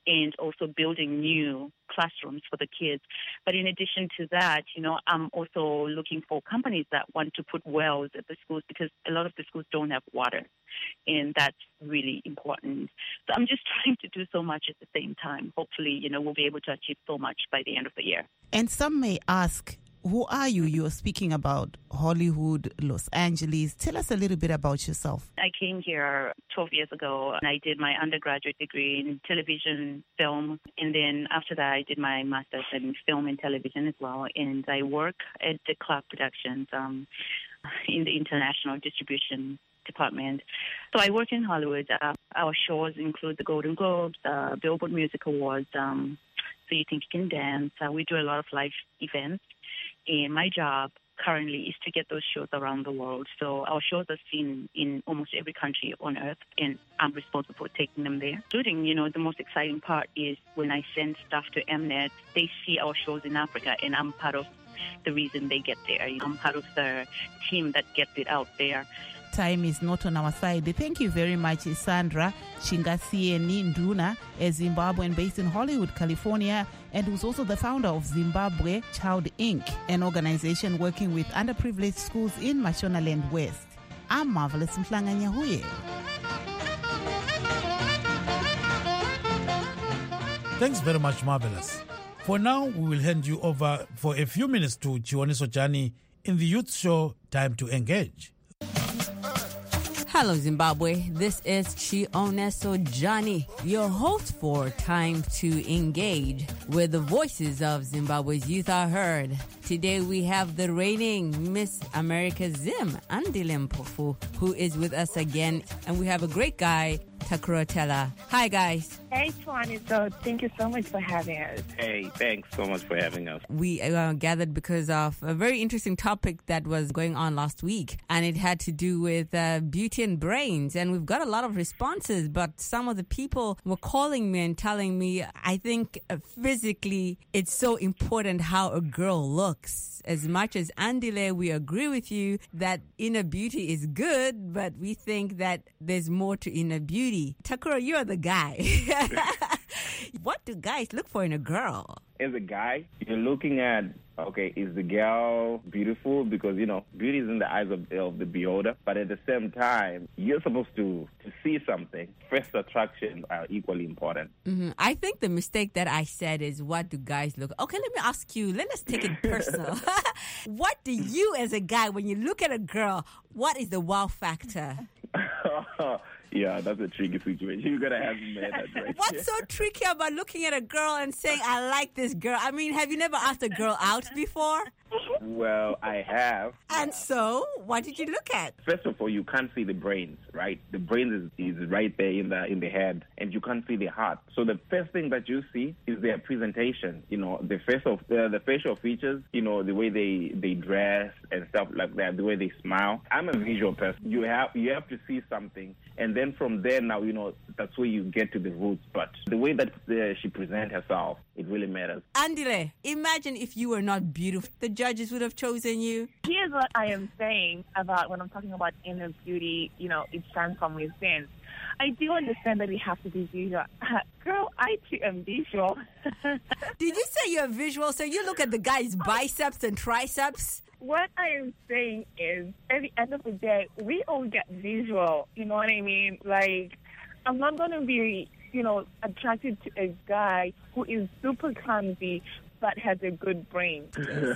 and also building new classrooms for the kids. But in addition to that, I'm also looking for companies that want to put wells at the schools, because a lot of the schools don't have water, and that's really important. So I'm just trying to do so much at the same time. Hopefully, we'll be able to achieve so much by the end of the year. And some may ask, who are you? You're speaking about Hollywood, Los Angeles. Tell us a little bit about yourself. I came here 12 years ago, and I did my undergraduate degree in television, film, and then after that I did my master's in film and television as well, and I work at the Clark Productions in the international distribution department. So I work in Hollywood. Our shows include the Golden Globes, Billboard Music Awards, So You Think You Can Dance. We do a lot of live events. And my job currently is to get those shows around the world. So our shows are seen in almost every country on earth, and I'm responsible for taking them there. Including, the most exciting part is when I send stuff to Mnet, they see our shows in Africa, and I'm part of the reason they get there. I'm part of the team that gets it out there. Time is not on our side. Thank you very much, Sandra Chingasieni Nduna, a Zimbabwean based in Hollywood, California, and who's also the founder of Zimbabwe Child Inc., an organization working with underprivileged schools in Mashonaland West. I'm Marvelous Mhlanganyahuye. Thanks very much, Marvelous. For now, we will hand you over for a few minutes to Chiwoniso Jani in the youth show Time to Engage. Hello, Zimbabwe. This is Chiwoniso Jani, your host for Time to Engage, where the voices of Zimbabwe's youth are heard. Today we have the reigning Miss America Zim, Andile Mpofu, who is with us again, and we have a great guy, Takura Tella. Hi, guys. Hey, Chiwoniso. Thank you so much for having us. Hey, thanks so much for having us. We gathered because of a very interesting topic that was going on last week, and it had to do with beauty and brains. And we've got a lot of responses, but some of the people were calling me and telling me, I think physically it's so important how a girl looks. As much as Andile, we agree with you that inner beauty is good, but we think that there's more to inner beauty. Takura, you're the guy. What do guys look for in a girl? As a guy, you're looking at, okay, is the girl beautiful? Because, beauty is in the eyes of the beholder. But at the same time, you're supposed to see something. First attraction are equally important. Mm-hmm. I think the mistake that I said is, what do guys look? Okay, let me ask you. Let us take it personal. What do you as a guy, when you look at a girl, what is the wow factor? Yeah, that's a tricky situation. You gotta have me at that, right? What's so tricky about looking at a girl and saying, I like this girl? I mean, have you never asked a girl out before? Well, I have. And so, what did you look at? First of all, you can't see the brains, right? The brains is right there in the head, and you can't see the heart. So the first thing that you see is their presentation. The facial features. The way they dress and stuff like that. The way they smile. I'm a visual person. You have to see something, and then from there now, that's where you get to the roots. But the way that she presents herself, it really matters. Andile, imagine if you were not beautiful, the judges would have chosen you. Here's what I am saying about when I'm talking about inner beauty, it stands from within. I do understand that we have to be visual. Girl, I too am visual. Did you say you're visual? So you look at the guy's biceps and triceps? What I am saying is, at the end of the day, we all get visual. You know what I mean? Like, I'm not going to be, attracted to a guy who is super clumsy but has a good brain.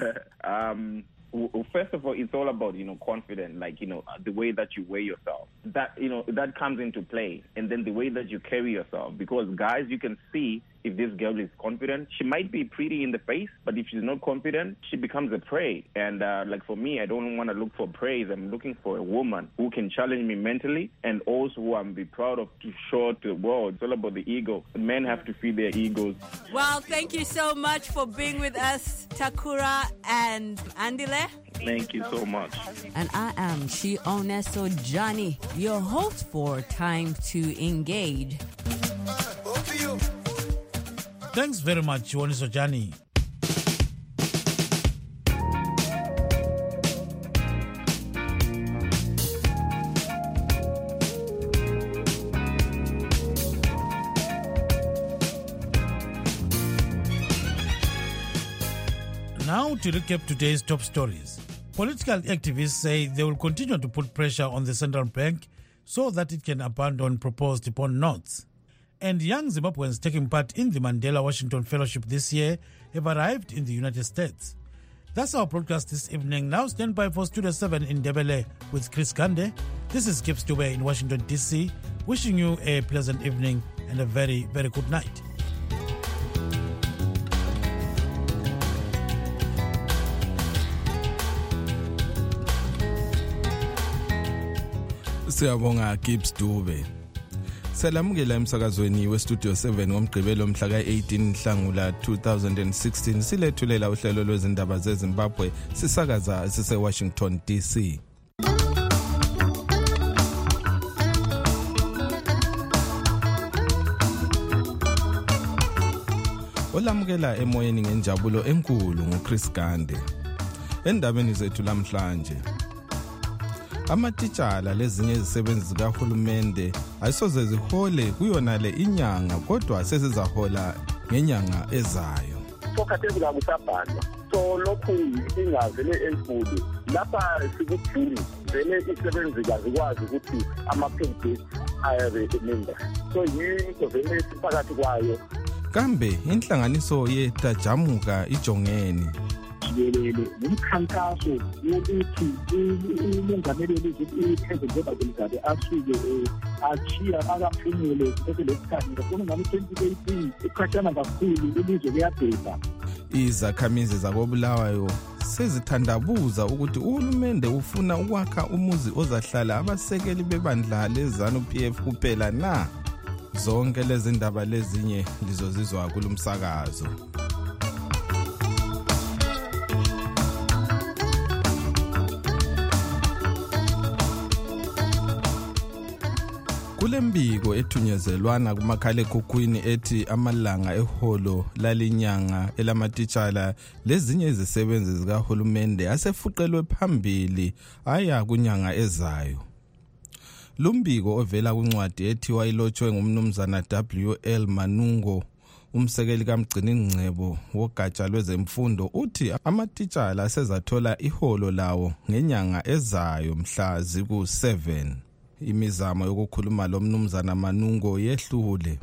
First of all, it's all about, confidence, the way that you weigh yourself. That, that comes into play. And then the way that you carry yourself. Because guys, you can see if this girl is confident. She might be pretty in the face, but if she's not confident, she becomes a prey. And for me, I don't want to look for praise. I'm looking for a woman who can challenge me mentally and also who I'm be proud of to show to the world. It's all about the ego. Men have to feed their egos. Well, thank you so much for being with us, Takura and Andile. Thank you so much. And I am Chiwoniso Jani, your host for Time to Engage. Thanks very much, Chiwoniso Jani. Now to recap today's top stories. Political activists say they will continue to put pressure on the central bank so that it can abandon proposed bond notes. And young Zimbabweans taking part in the Mandela Washington Fellowship this year have arrived in the United States. That's our broadcast this evening. Now stand by for Studio 7 in Ndebele with Chris Kande. This is Gibbs Dube in Washington, D.C., wishing you a pleasant evening and a very, very good night. Siyabonga Gibbs Dube. Salamukela emsakazweni westudio 7 ngomgqibelo mhla ka-18 Nhlangula 2016 silethulela uhlelo lwezindaba zeZimbabwe sisakaza sise-Washington DC. Olamukela emoyeni ngenjabulo enkulu nguChris Kande. Endabeni zethu lamhlanje, amatitshala lezinye izisebenzi zikahulumende ayisoze zihole kuyonale inyanga kodwa sesizahola ngenyanga ezayo. Sokhathesi kakusabhalwa. So lokhu inkinga vele enkulu. Lapha sikuthini vele isebenzi kazikwazi ukuthi ama-paydays ayabe emenda. So yinto vele siphakathi kwayo. Kambe inhlanganiso yetajamuka ijongeni jikelele nomkhankaso wokuthi umongameli welizwe Robert Mugabe asuke achiya akaphumule bese lesikhathi ngakho ngami 2018 iqhathana kakhulu ilizwe liyabheka. Izakhamizi zakobulawayo sezithandabuza ukuthi uhulumende ufuna ukwakha umuzi ozahlala abasekeli bebandla leZANU-PF kuphela na. Zonke lezi ndaba lezinye lizozizwa kulumsakazo. Kulembiko ethunyezelwana kumakhalekhukhwini ethi amalanga eholo lalinyanga elamatitshala lezinye izisebenzi zikahulumende asefuqelwe phambili aya kunyanga ezayo. Lumbiko ovela kwincwadi ethiwa ilotshwe ngumnumzana W.L. Manungo, umsekeli kamgciningcebo wogatsha lwezemfundo, uthi amatitshala asezathola iholo lawo ngenyanga ezayo mhla ziku-7. Imizamo yokukhuluma lo mnumzana Manungo yehlule.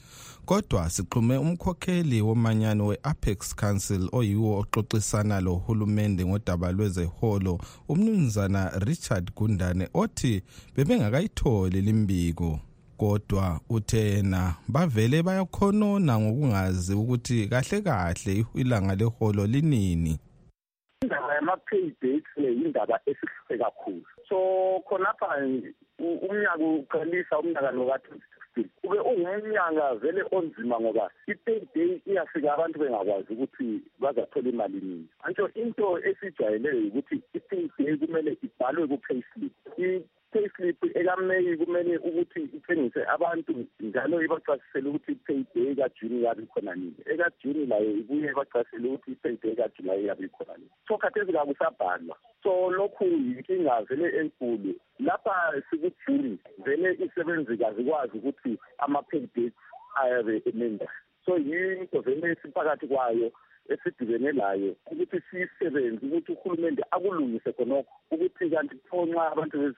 Kodwa sixhume umkhokheli womanyano we-Apex Council oyiwo oxoxisana lo hulumende ngodaba lwezeholo, umnumzana Richard Gundane, othi bebengakayitholi limbiko. Kodwa uthena bavele bayakhonona ngokungazi ukuthi kahle kahle ilanga leholo linini. Indaba yama-paydays indaba esihle kakhulu. So khonapha umnyaka uqalisa umnyaka ka-2016 ube ungumnyaka vele onzima ngoba i-payday iyafika abantu bengakwazi ukuthi bazathola imali nini. Antsho into esijwayeleyo ukuthi i-payday kumele ibhalwe ku-payslip. I-payslip ekameyi kumele ukuthi itshengise abantu njalo ibachasisele ukuthi i-payday kaJuni yabe khona nini. EkaJuni layo ibuye ibachasisele ukuthi i-payday kaJulayi yabe khona nini. So khathesi kakusabhalwa. So lokhu inkinga vele enkulu. Lapha sikuthini vele isebenzi kazikwazi ukuthi ama-paydays ayabe emenda. So yinto vele siphakathi kwayo esidibene layo ukuthi sisebenze ukuthi uhulumende akulungise khonokho ukuthi kanti khona abantu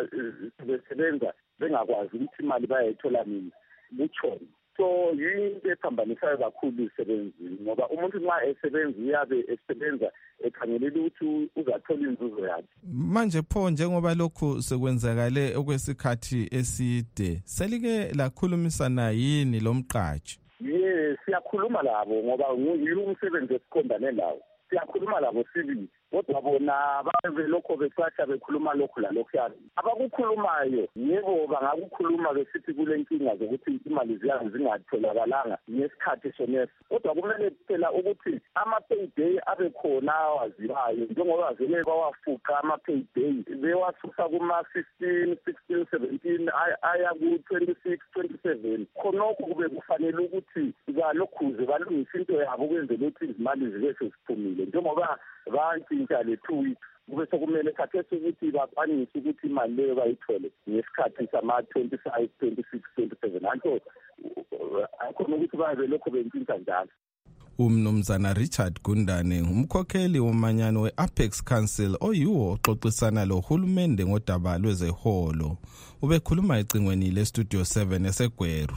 besebenza bengakwazi ukuthi imali bayayithola nini buchona. So yinto ephambanisayo kakhulu isebenzini ngoba umuntu nxa esebenza uyabe esebenza ekhangelela ukuthi uzathola inzuzo yakhe. Manje pho njengoba lokhu sekwenzakale okwesikhathi eside, selike lakhulumisana yini lomqashi? Siyakhuluma labo ngoba yilo umsebenzi esiqondane lawo. Siyakhuluma labo sibili kodwa bona babelokho besatsha bekhuluma lokhu lalokhu. Abakukhulumayo yebo bangakukhuluma besithi kule nkinga zokuthi imali ziyazi zingatholakalanga ngesikhathi soneso. Kodwa kumele phela ukuthi ama-payday abe khona awaziwayo njengoba vele bawafuqa ama-payday bewasusa kuma-15, 16, 17 aya ku-26, 27. Khonokho kube kufanele ukuthi balokhuze balungise into yabo ukwenzela ukuthi izimali zibe seziphumile njengoba bantshintsha le 2 weeks kube sokumele khathesi ukuthi baqanise ukuthi imali leyo bayithole ngesikhathi sama-25, 26, 27. Anto akhona ukuthi babe lokho bentshintsha njalo. Umnumzana Richard Gundane umkhokheli womanyano we-Apex Council oyiwo oxoxisana lohulumende ngodaba lwezeholo. Ubekhuluma ecingweni leStudio 7 eseGweru.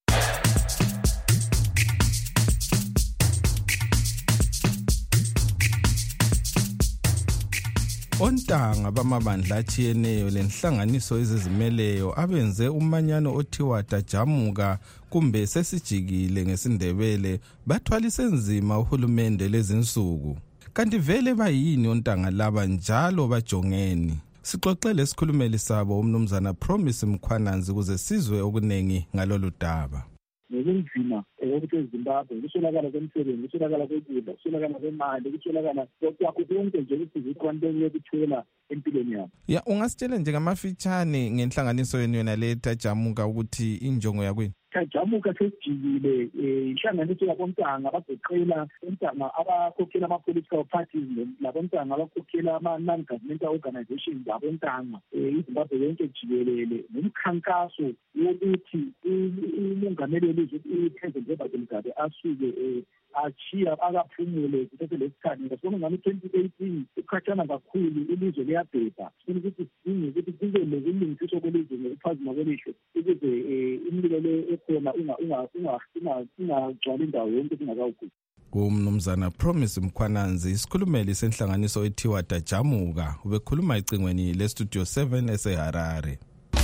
Ontanga bamabandla atshiyeneyo lenhlanganiso ezizimeleyo abenze umanyano othiwa Tajamuka kumbe sesijikile ngesindebele bathwalise nzima uhulumende lezinsuku. Kanti vele bayini ontanga laba njalo bajongeni? Sixoxele isikhulumeli sabo umnumzana Promise Mkhwananzi kuze sizwe okunengi ngalolu daba. Ngokunzima ukuthi eZimbabwe kuswelakala kwemisebenzi, kuswelakala kokudla, kuswelakala kwemali, kuswelakala kwakho konke nje ukuthi zikhwanele ukuthola empilweni yabo. Ya, ungasitshela nje ngamafitshane ngenhlanganiso yenu yona le Tajamuka ukuthi injongo yakwini? Tajamuka sesijikile inhlanganiso yabontanga abagoqela ontanga abakhokhela ama-political parties labontanga abakhokhela ama-non-governmental organizations abontanga iZimbabwe yonke jikelele nomkhankaso wokuthi umongameli uPresident Robert Mugabe asuke achiya akaphumule kuthathe lesikhathi ngasibona ngani 2018 ukhathana kakhulu ilizwe liyabheda sifuna ukuthi sidinge ukuthi kube nokulungiswa kwelizwe ngokuphazima kwelizwe ukuze imililo ekhona ungagcwali indawo yonke singakawuguli. Umnumzana Promise Mkhwananzi isikhulumeli senhlanganiso ethiwa Tajamuka ubekhuluma ecingweni leStudio 7 eseHarare.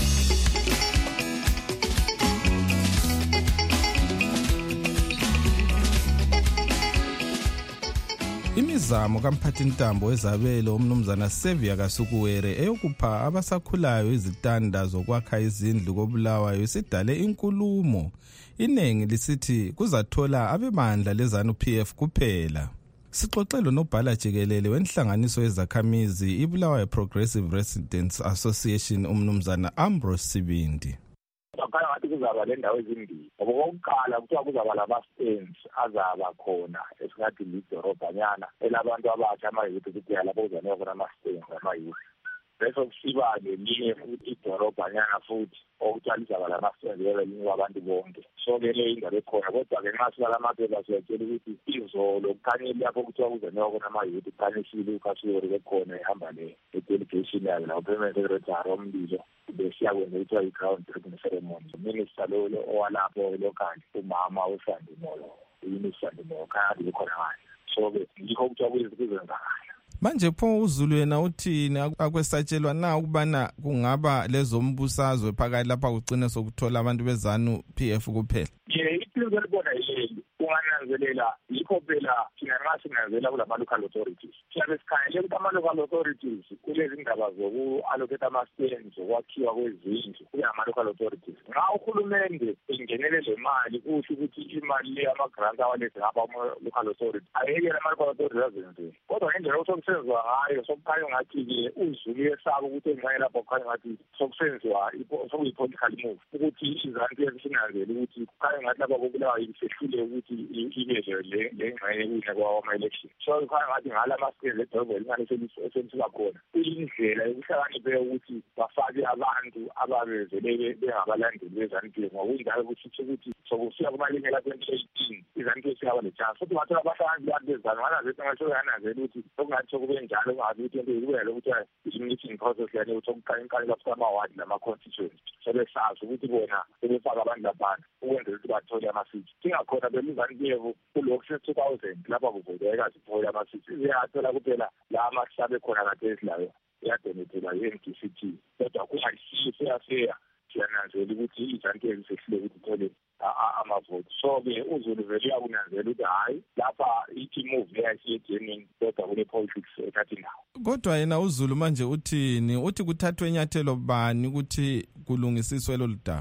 Imizamo kamphathintambo wezabelo umnumzana Sevia Kasukuwere eyokupha abasakhulayo izitanda zokwakha izindlu koBulawayo isidale inkulumo. Inengi lisithi kuzathola abemandla leZANU-PF kuphela. Sixoxelo nobhala jikelele wenhlanganiso yezakhamizi iBulawayo Progressive Residents Association umnumzana Ambrose Sibindi. Bakhala ngathi kuzaba le ndawo ezimbili. Okokuqala kuthiwa kuzaba lama-stands azaba khona esingathi lidorobhanyana elabantu abatsha ama-youth ukuthi lapho kuzaniwa khona ama-stands ama-youth. Bese kusiba nelinye futhi idorobhanyana futhi okuthiwa lizaba lama-stands linikwa abantu bonke. So-ke le indaba ekhona kodwa-ke nxa sibala amaphepha siyatshela ukuthi izolo kukhanyile lapho kuthiwa kuzaniwa khona ama-youth kukhanyisile uKasukuwere bekhona ehamba le-delegation yayo lapho permanent secretary omlilo besiyakwenza kuthiwa i-ground breaking ceremony. Minister lo owalapho lokali umama uSandimoyo uMinister Sandimoyo khaya bekhona ngayo. So-ke yikho kuthiwa kuzenzakala. Manje pho uZulu yena uthini akwesatshelwa na ukubana kungaba lezombusazwe phakathi lapha kugcina sokuthola abantu beZANU-PF kuphela? Iphilo libona yini ungananzelela yikho phela thina nxa sinanzelela kulama-local authorities siyabe sikhangele ukuthi ama-local authorities kulezi ndaba zoku-allocate ama-stands zokwakhiwa kwezindlu kuyama-local authorities. Nxa uhulumende engenele le mali kusho ukuthi imali le ama-grant awalethe ngapha ama-local authorities ayekele ama-local authorities azenzele. Kodwa ngendlela sokusenziwa ngayo sokukhanya ngathi-ke uZulu yesaba ukuthi engxenye lapho kukhanya ngathi sokusenziwa sokuyi-political move ukuthi iZANU-PF sinanzele ukuthi kukhanya ngathi lapha koBulawayo sehlule ukuthi ibe le ngxenye kuhle kwama-election. So kukhanya ngathi ngala ma-stands edolobheni imali esenisiba khona kuyindlela yokuhlakaniphe ukuthi bafake abantu ababezele bengabalandeli beZANU-PF ngokuyindawo ukuthi sokusiya kumalini la-2018 iZANU-PF siyaba le-chance futhi ungathola abahlakaniphi abantu beZANU nganazela ukuthi okungathi sokube njalo ungazi ukuthi into yikubela ukuthi i-meeting process yani ukuthi okuqala lapho ama-ward nama-constituency sebesazi ukuthi bona sebefaka abantu laphana ukwenzela ukuthi bathole ama-seats. Singakhona beLizanu-PF kulokhu se-2000 lapha kuvoteka zithole ama-seats iyathola kuphela la amahlabe khona kathesi layo iyadonethelwa yi-NDCT kodwa kungayisiyo seyaseya siyananzela ukuthi iZANU-PF sehlule ukuthi ithole amavoti. So-ke uZulu vele uyakunanzela ukuthi hhayi lapha i-move yayisiyedemini kodwa kune-politics ethatha indawo. Kodwa yena uZulu manje uthini? Uthi kuthathwe inyathelo bani ukuthi kulungisiswe lolu daba?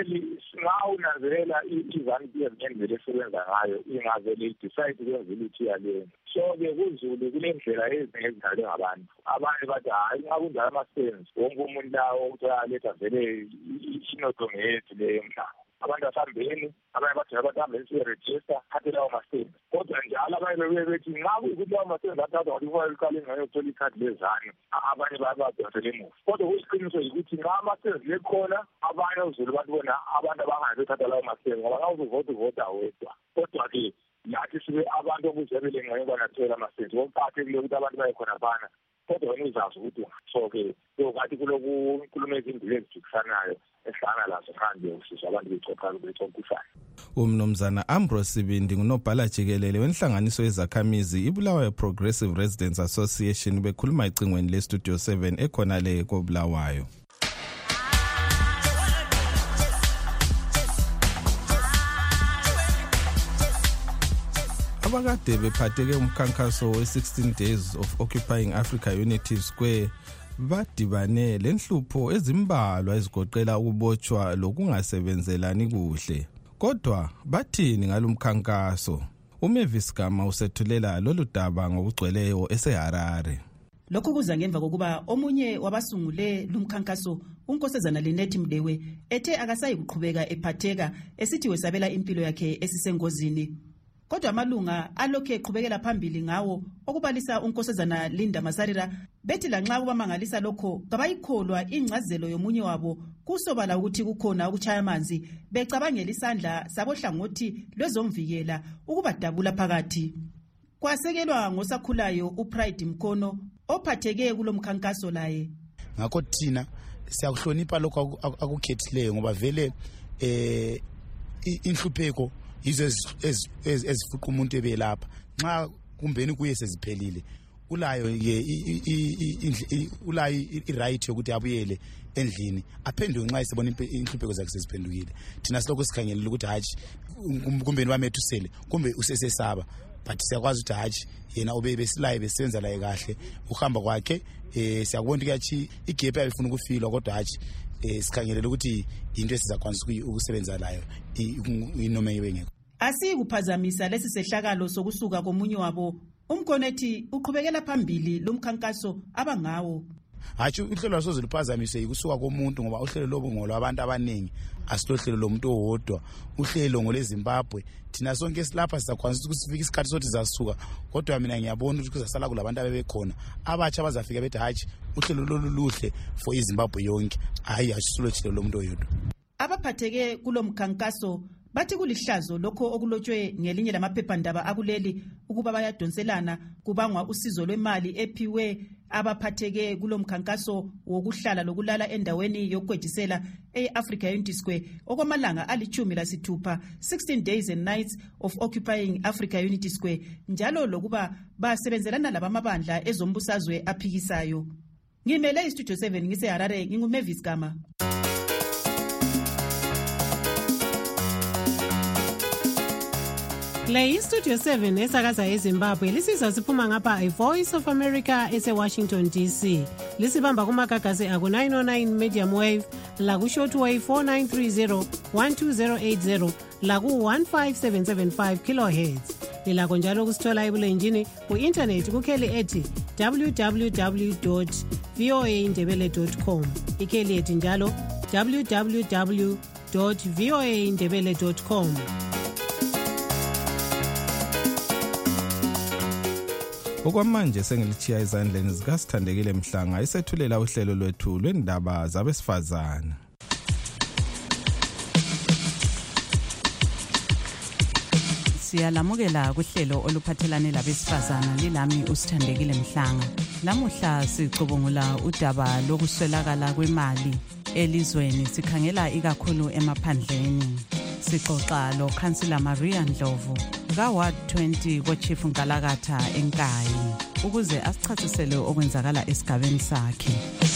Nxa unanzelela iZANU-PF ngendlela esebenza ngayo ingavele idecide ukwenza ukuthi iyalena. So-ke kuZulu kule ndlela ezinye ezidlalwe ngabantu. Abanye bathi hhayi nxa kunjalo ama-stands wonke umuntu lawo okuthiwa letha vele inodo ngeyethu leyo mhlaba. Abantu asambeni abanye bathi abantu hambeni siye-register thathe lawo ma-stands. Kodwa njalo abanye bethi nxa kuyikuthi lawo ma-stands athathwa ngokuthi kufanele uqale ingxenye yokuthola ikhadi leZANU abanye bayabadonsela emuva. Kodwa kuyiqiniso yikuthi nxa ama-stands lekhona abanye uZulu bathi bona abantu abangazi bethatha lawo ma-stands ngoba nxa uzuvota uvota wedwa. Kodwa-ke lathi sibe abantu okuze belengxenye banathola amasensi okuqakathekile ukuthi abantu baye khona phana kodwa wena uzazi ukuthi so-ke yokathi kuloku nkulumo ezimbili ezijikisanayo ehlangana lazo manje usizwa abantu becocisana. Umnumzana Ambrose Sibindi ngunobhala jikelele wenhlanganiso yezakhamizi iBulawayo Progressive Residents Association bekhuluma ecingweni leStudio 7 ekhona le koBulawayo. Abakade bephatheke umkhankaso we-16 Days of Occupying Africa Unity Square badibane lenhlupho ezimbalwa ezigoqela ukubotshwa lokungasebenzelani kuhle. Kodwa bathini ngalumkhankaso? uMavis Gama usethulela lolu daba ngokugcweleyo eseHarare. Lokhu kuza ngemva kokuba omunye wabasungule lumkhankaso uNkosazana Lenethi Mdewe ethe akasayi kuqhubeka ephatheka esithi wesabela impilo yakhe esisengozini. Kodwa amalunga alokhe eqhubekela phambili ngawo okubalisa uNkosazana Linda Masarira bethi lanxa kubamangalisa lokho kabayikholwa ingcazelo yomunye wabo kusobala ukuthi kukhona ukuchaya amanzi becabangela isandla sabohlangothi lwezomvikela ukubadabula phakathi. Kwasekelwa ngosakhulayo uPride Mkono ophatheke kulomkhankaso laye. Ngakho thina siyakuhlonipha lokho akukhethileyo ngoba vele inhlupheko yizo ezifuqa umuntu ebelapha nxa kumbeni kuye seziphelile ulayo i-right yokuthi abuyele endlini aphenduke nxa isebona inhlupheko zakhe seziphendukile. Thina silokho sikhangelela ukuthi hatshi kumbeni bamethusele kumbe usesesaba but siyakwazi ukuthi hatshi yena obesilaye besenza laye kahle uhamba kwakhe siyakubona ukuthi igap ayifuna ukufilwa kodwa hatshi sikhangelela ukuthi into esizakwanisa ukusebenza layo inoma yengekho. Asikuphazamisa lesi sehlakalo sokusuka komunye wabo. Umkonethi uqhubekela phambili lumkhankaso abangawo. Hatshi uhlelo lwasoziluphazamiswe yikusuka komuntu ngoba uhlelo lobo ngolwabantu abaningi asilohlelo lomuntu owodwa. Uhlelo ngoleZimbabwe thina sonke silapha sizakwanisa ukuthi sifike isikhathi sothi zasuka kodwa mina ngiyabona ukuthi kuzasala kulabantu abebekhona abatsha bazafika bethi hatshi uhlelo loluhle for iZimbabwe yonke hayi asisulohlelo lomuntu oyedwa. Abaphatheke kulomkhankaso bathi kulihlazo lokho okulotshwe ngelinye lamaphephandaba akuleli ukuba bayadonselana kubangwa usizo lwemali ephiwe abaphatheke kulomkhankaso wokuhlala lokulala endaweni yokwedisela eAfrica Unity Square okwamalanga ali-16 16 days and nights of occupying Africa Unity Square njalo lokuba basebenzelana labamabandla ezombusazwe aphikisayo. Ngimele iStudio 7 ngiseHarare nginguMavis Gama. Le iStudio 7 esakaza eZimbabwe lisizwa siphuma ngapha iVoice of America eseWashington DC. Lisibamba kumagagasi aku-909 medium wave, laku-shortwave 4930 12080, laku-15775 kilohertz. Lilakho njalo kusithola ebulenjini ku-internet kukheli ethi www.voaindebele.com. Ikheli ethi njalo www.voaindebele.com. Okwamanje sengilichiya izandleni zikaSithandekile Mhlanga isethulela uhlelo lwethu lwendaba zabesifazana. Siyalamukela kuhlelo oluphathelane labesifazana lilami uSithandekile Mhlanga. Lamuhla sicubungula udaba lokuswelakala kwemali elizweni sikhangela ikakhulu emaphandleni. Sixoxa lo Councillor Maria Ndlovu ka-Ward 20 koChief Nkalakatha eNkayi ukuze asichasisele okwenzakala esigabeni sakhe.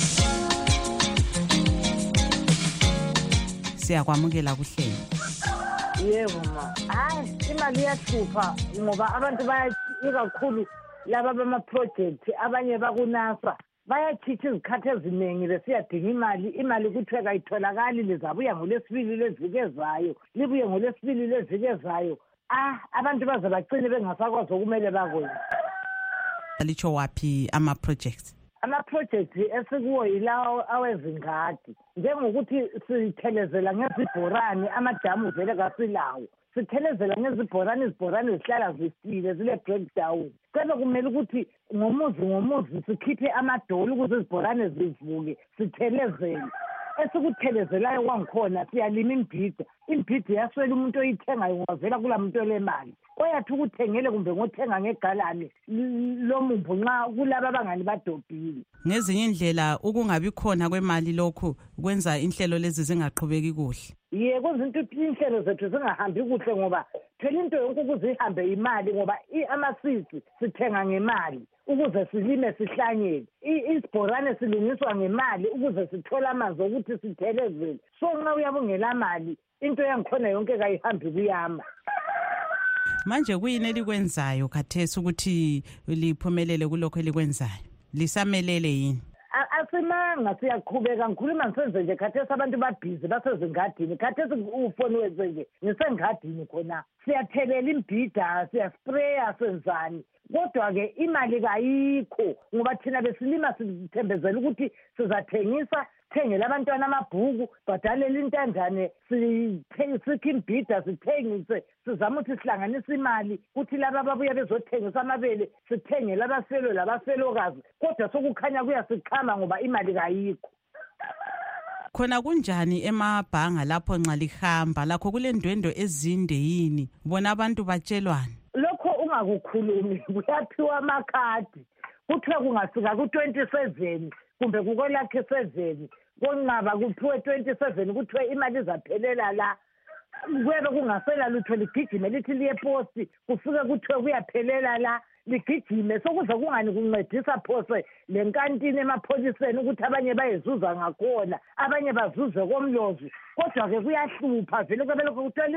Siyakwamukela kuhlelo. Yebo ma. Hayi imali iyahlupha ngoba abantu ikakhulu laba bama-project abanye bakunasa bayachitha izikhathi eziningi besiyadinga imali kuthiwe kayitholakali lizabuya ngolesibili leviki ezayo libuye ngolesibili leviki ezayo. Abantu baze bagcine bengasakwazi okumele bakwenze. Alitsho waphi ama-projects? Ama-project esikuwo yilawo awezingadi njengokuthi sithelezela ngezibhorane amajamu vele kasilawo. Sithelezela ngezibhorane izibhorane zihlala zisile zile breakdown. Kube kumele ukuthi ngomuzi sikhiphe amadoli ukuze izibhorane zivuke sithelezele. esikuthelezelayo kwangikhona siyalima imbhida yaswela umuntu oyithengayo ngavela kula muntu olemali oyathi ukuthengele kumbe ngothenga ngegalane lomumbu nxa kulaba abangani badobhile. Ngezinye indlela ukungabi khona kwemali lokhu kwenza inhlelo lezi zingaqhubeki kuhle. Kwenza inhlelo zethu zingahambi kuhle ngoba phela into yonke ukuze ihambe imali ngoba amasisi sithenga ngemali ukuze silime sihlanyele, isibhorane silungiswa ngemali ukuze sithole amanzi ukuthi sithelezele. So nxa uyabungela mali into yangikhona yonke kayihambi kuyama. Manje kuyini elikwenzayo khathesi ukuthi liphumelele kulokho elikwenzayo? Lisamelele yini? Asimanga siyaqhubeka ngikhuluma ngisenze nje khathesi abantu babhizi basezingadini khathesi ufoni wenze nje ngisengadini khona siyathelela imbhida siyaspraya senzani kodwa-ke imali kayikho ngoba thina besilima sithembezela ukuthi sizathengisa sithengele abantwana amabhuku bhadalela intandane sikhe imbhida sithengise sizama ukuthi sihlanganise imali ukuthi laba ababuya bezothengisa amabele sithengele abaselo labaselokazi kodwa sokukhanya kuyasikhama ngoba imali kayikho. Khona kunjani emabhanga lapho nxa lihamba lakho kulendwendo ezinde yini bona abantu batshelwane? Lokho ungakukhulumi kuyaphiwa amakhadi kuthiwa kungafika ku-27 kumbe kukolakhe 7 konqaba kuphiwe 27 kuthiwe imali izaphelela la kuyabe kungasela lutho ligijime lithi liye posti kufike kuthiwe kuyaphelela la ligijime sokuze kungani kuncedisa phose lenkantini emapholiseni ukuthi abanye bayezuza ngakhona abanye bazuze komlozi kodwa-ke kuyahlupha vele kwebelokho kuthiwa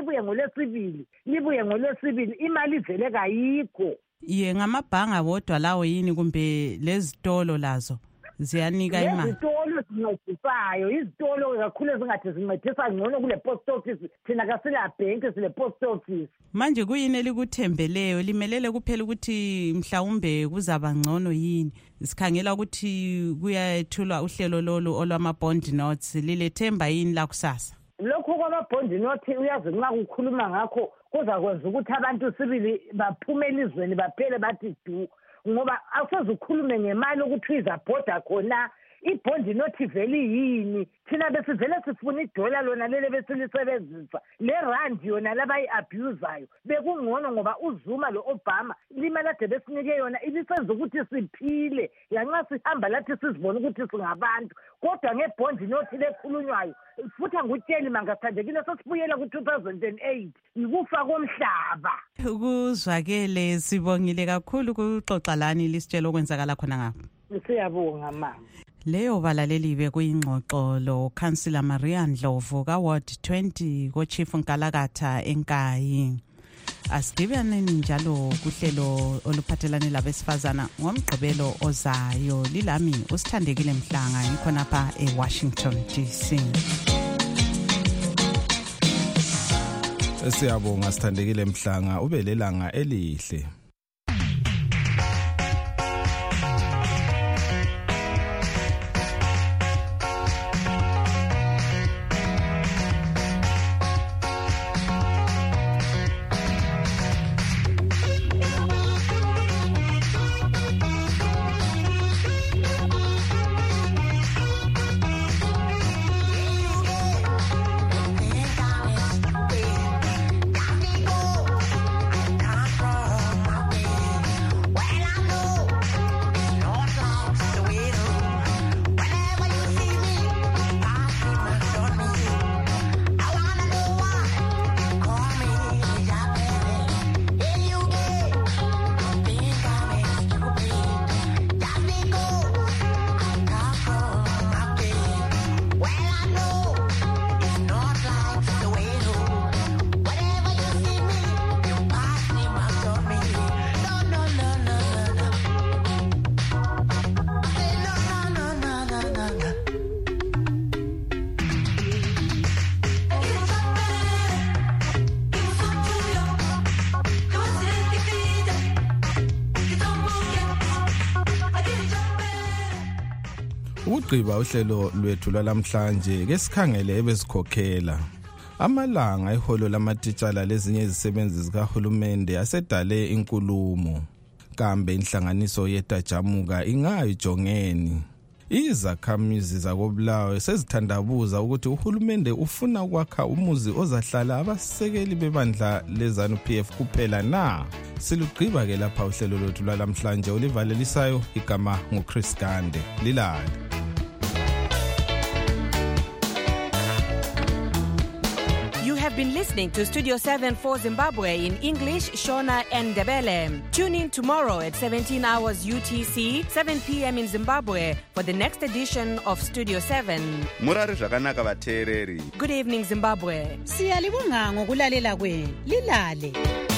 libuye ngolwesibili imali ivele kayikho. Ngamabhanga wodwa lawo yini kumbe lezitolo lazo ziyanika imali? Izitolo zincedisayo, izitolo kakhulu ezingathi zincedisa ngcono kule post office thina kasila bhenki sile post office. Manje kuyini elikuthembeleyo limelele kuphela ukuthi mhlawumbe kuzaba ngcono yini? Sikhangela ukuthi kuyethulwa uhlelo lolu olwama-bond notes lilethemba yini la kusasa? Lokho kwama-bond note uyazi nxa kukhuluma ngakho kuzakwenza ukuthi abantu sibili baphume elizweni baphele bathi du ngoba awusezukhulume ngemali ukuthi izabhoda khona ibhondi nothi vele yini thina besivele sifuna idola lona lele besilisebenzisa le rand yona labayi-abuzayo bekungcono ngoba uZuma lo-Obama limali ade besinike yona ibisenza ukuthi siphile lanxa sihamba lathi sizibona ukuthi singabantu kodwa ngebhondi nothi lekhulunywayo futhi angutsheli mangasithandekile sesibuyela ku-2008 yikufa komhlaba. Kuzwakele, sibongile kakhulu kuxoxa lani lisitshela okwenzakala khona ngapha. Siyabonga mama. Leyo balaleli bekuyingxoxo lo Councillor Maria Ndlovu ka Ward 20 ko Chief Nkalakatha eNkayi. Asidibaneni njalo kuhlelo oluphathelane labesifazana ngomgqibelo ozayo. Lilami usithandekile Mhlanga ngikhona lapha eWashington DC. Siyabonga Sithandekile Mhlanga, ube lelanga elihle. Ugqiba uhlelo lwethu lwalamhlanje ke sikhangele ebesikhokhela amalanga eholo lamatitshala lezinye izisebenzi zikahulumende asedale inkulumo kambe inhlanganiso yetajamuka ingayijongeni Izakhamizi zakoBulawayo sezithandabuza ukuthi uhulumende ufuna ukwakha umuzi ozahlala abasekeli bebandla leZANU-PF kuphela na. Silugqiba ke lapha uhlelo lwethu lwalamhlanje olivalelisayo igama nguChris Gande. Lilale. You have been listening to Studio 7 for Zimbabwe in English, Shona and Ndebele. Tune in tomorrow at 17 hours UTC, 7 p.m. in Zimbabwe for the next edition of Studio 7. Murari zvakanaka vateereri. Good evening, Zimbabwe. Siyalibonga ngokulalela kwenu. Lilale.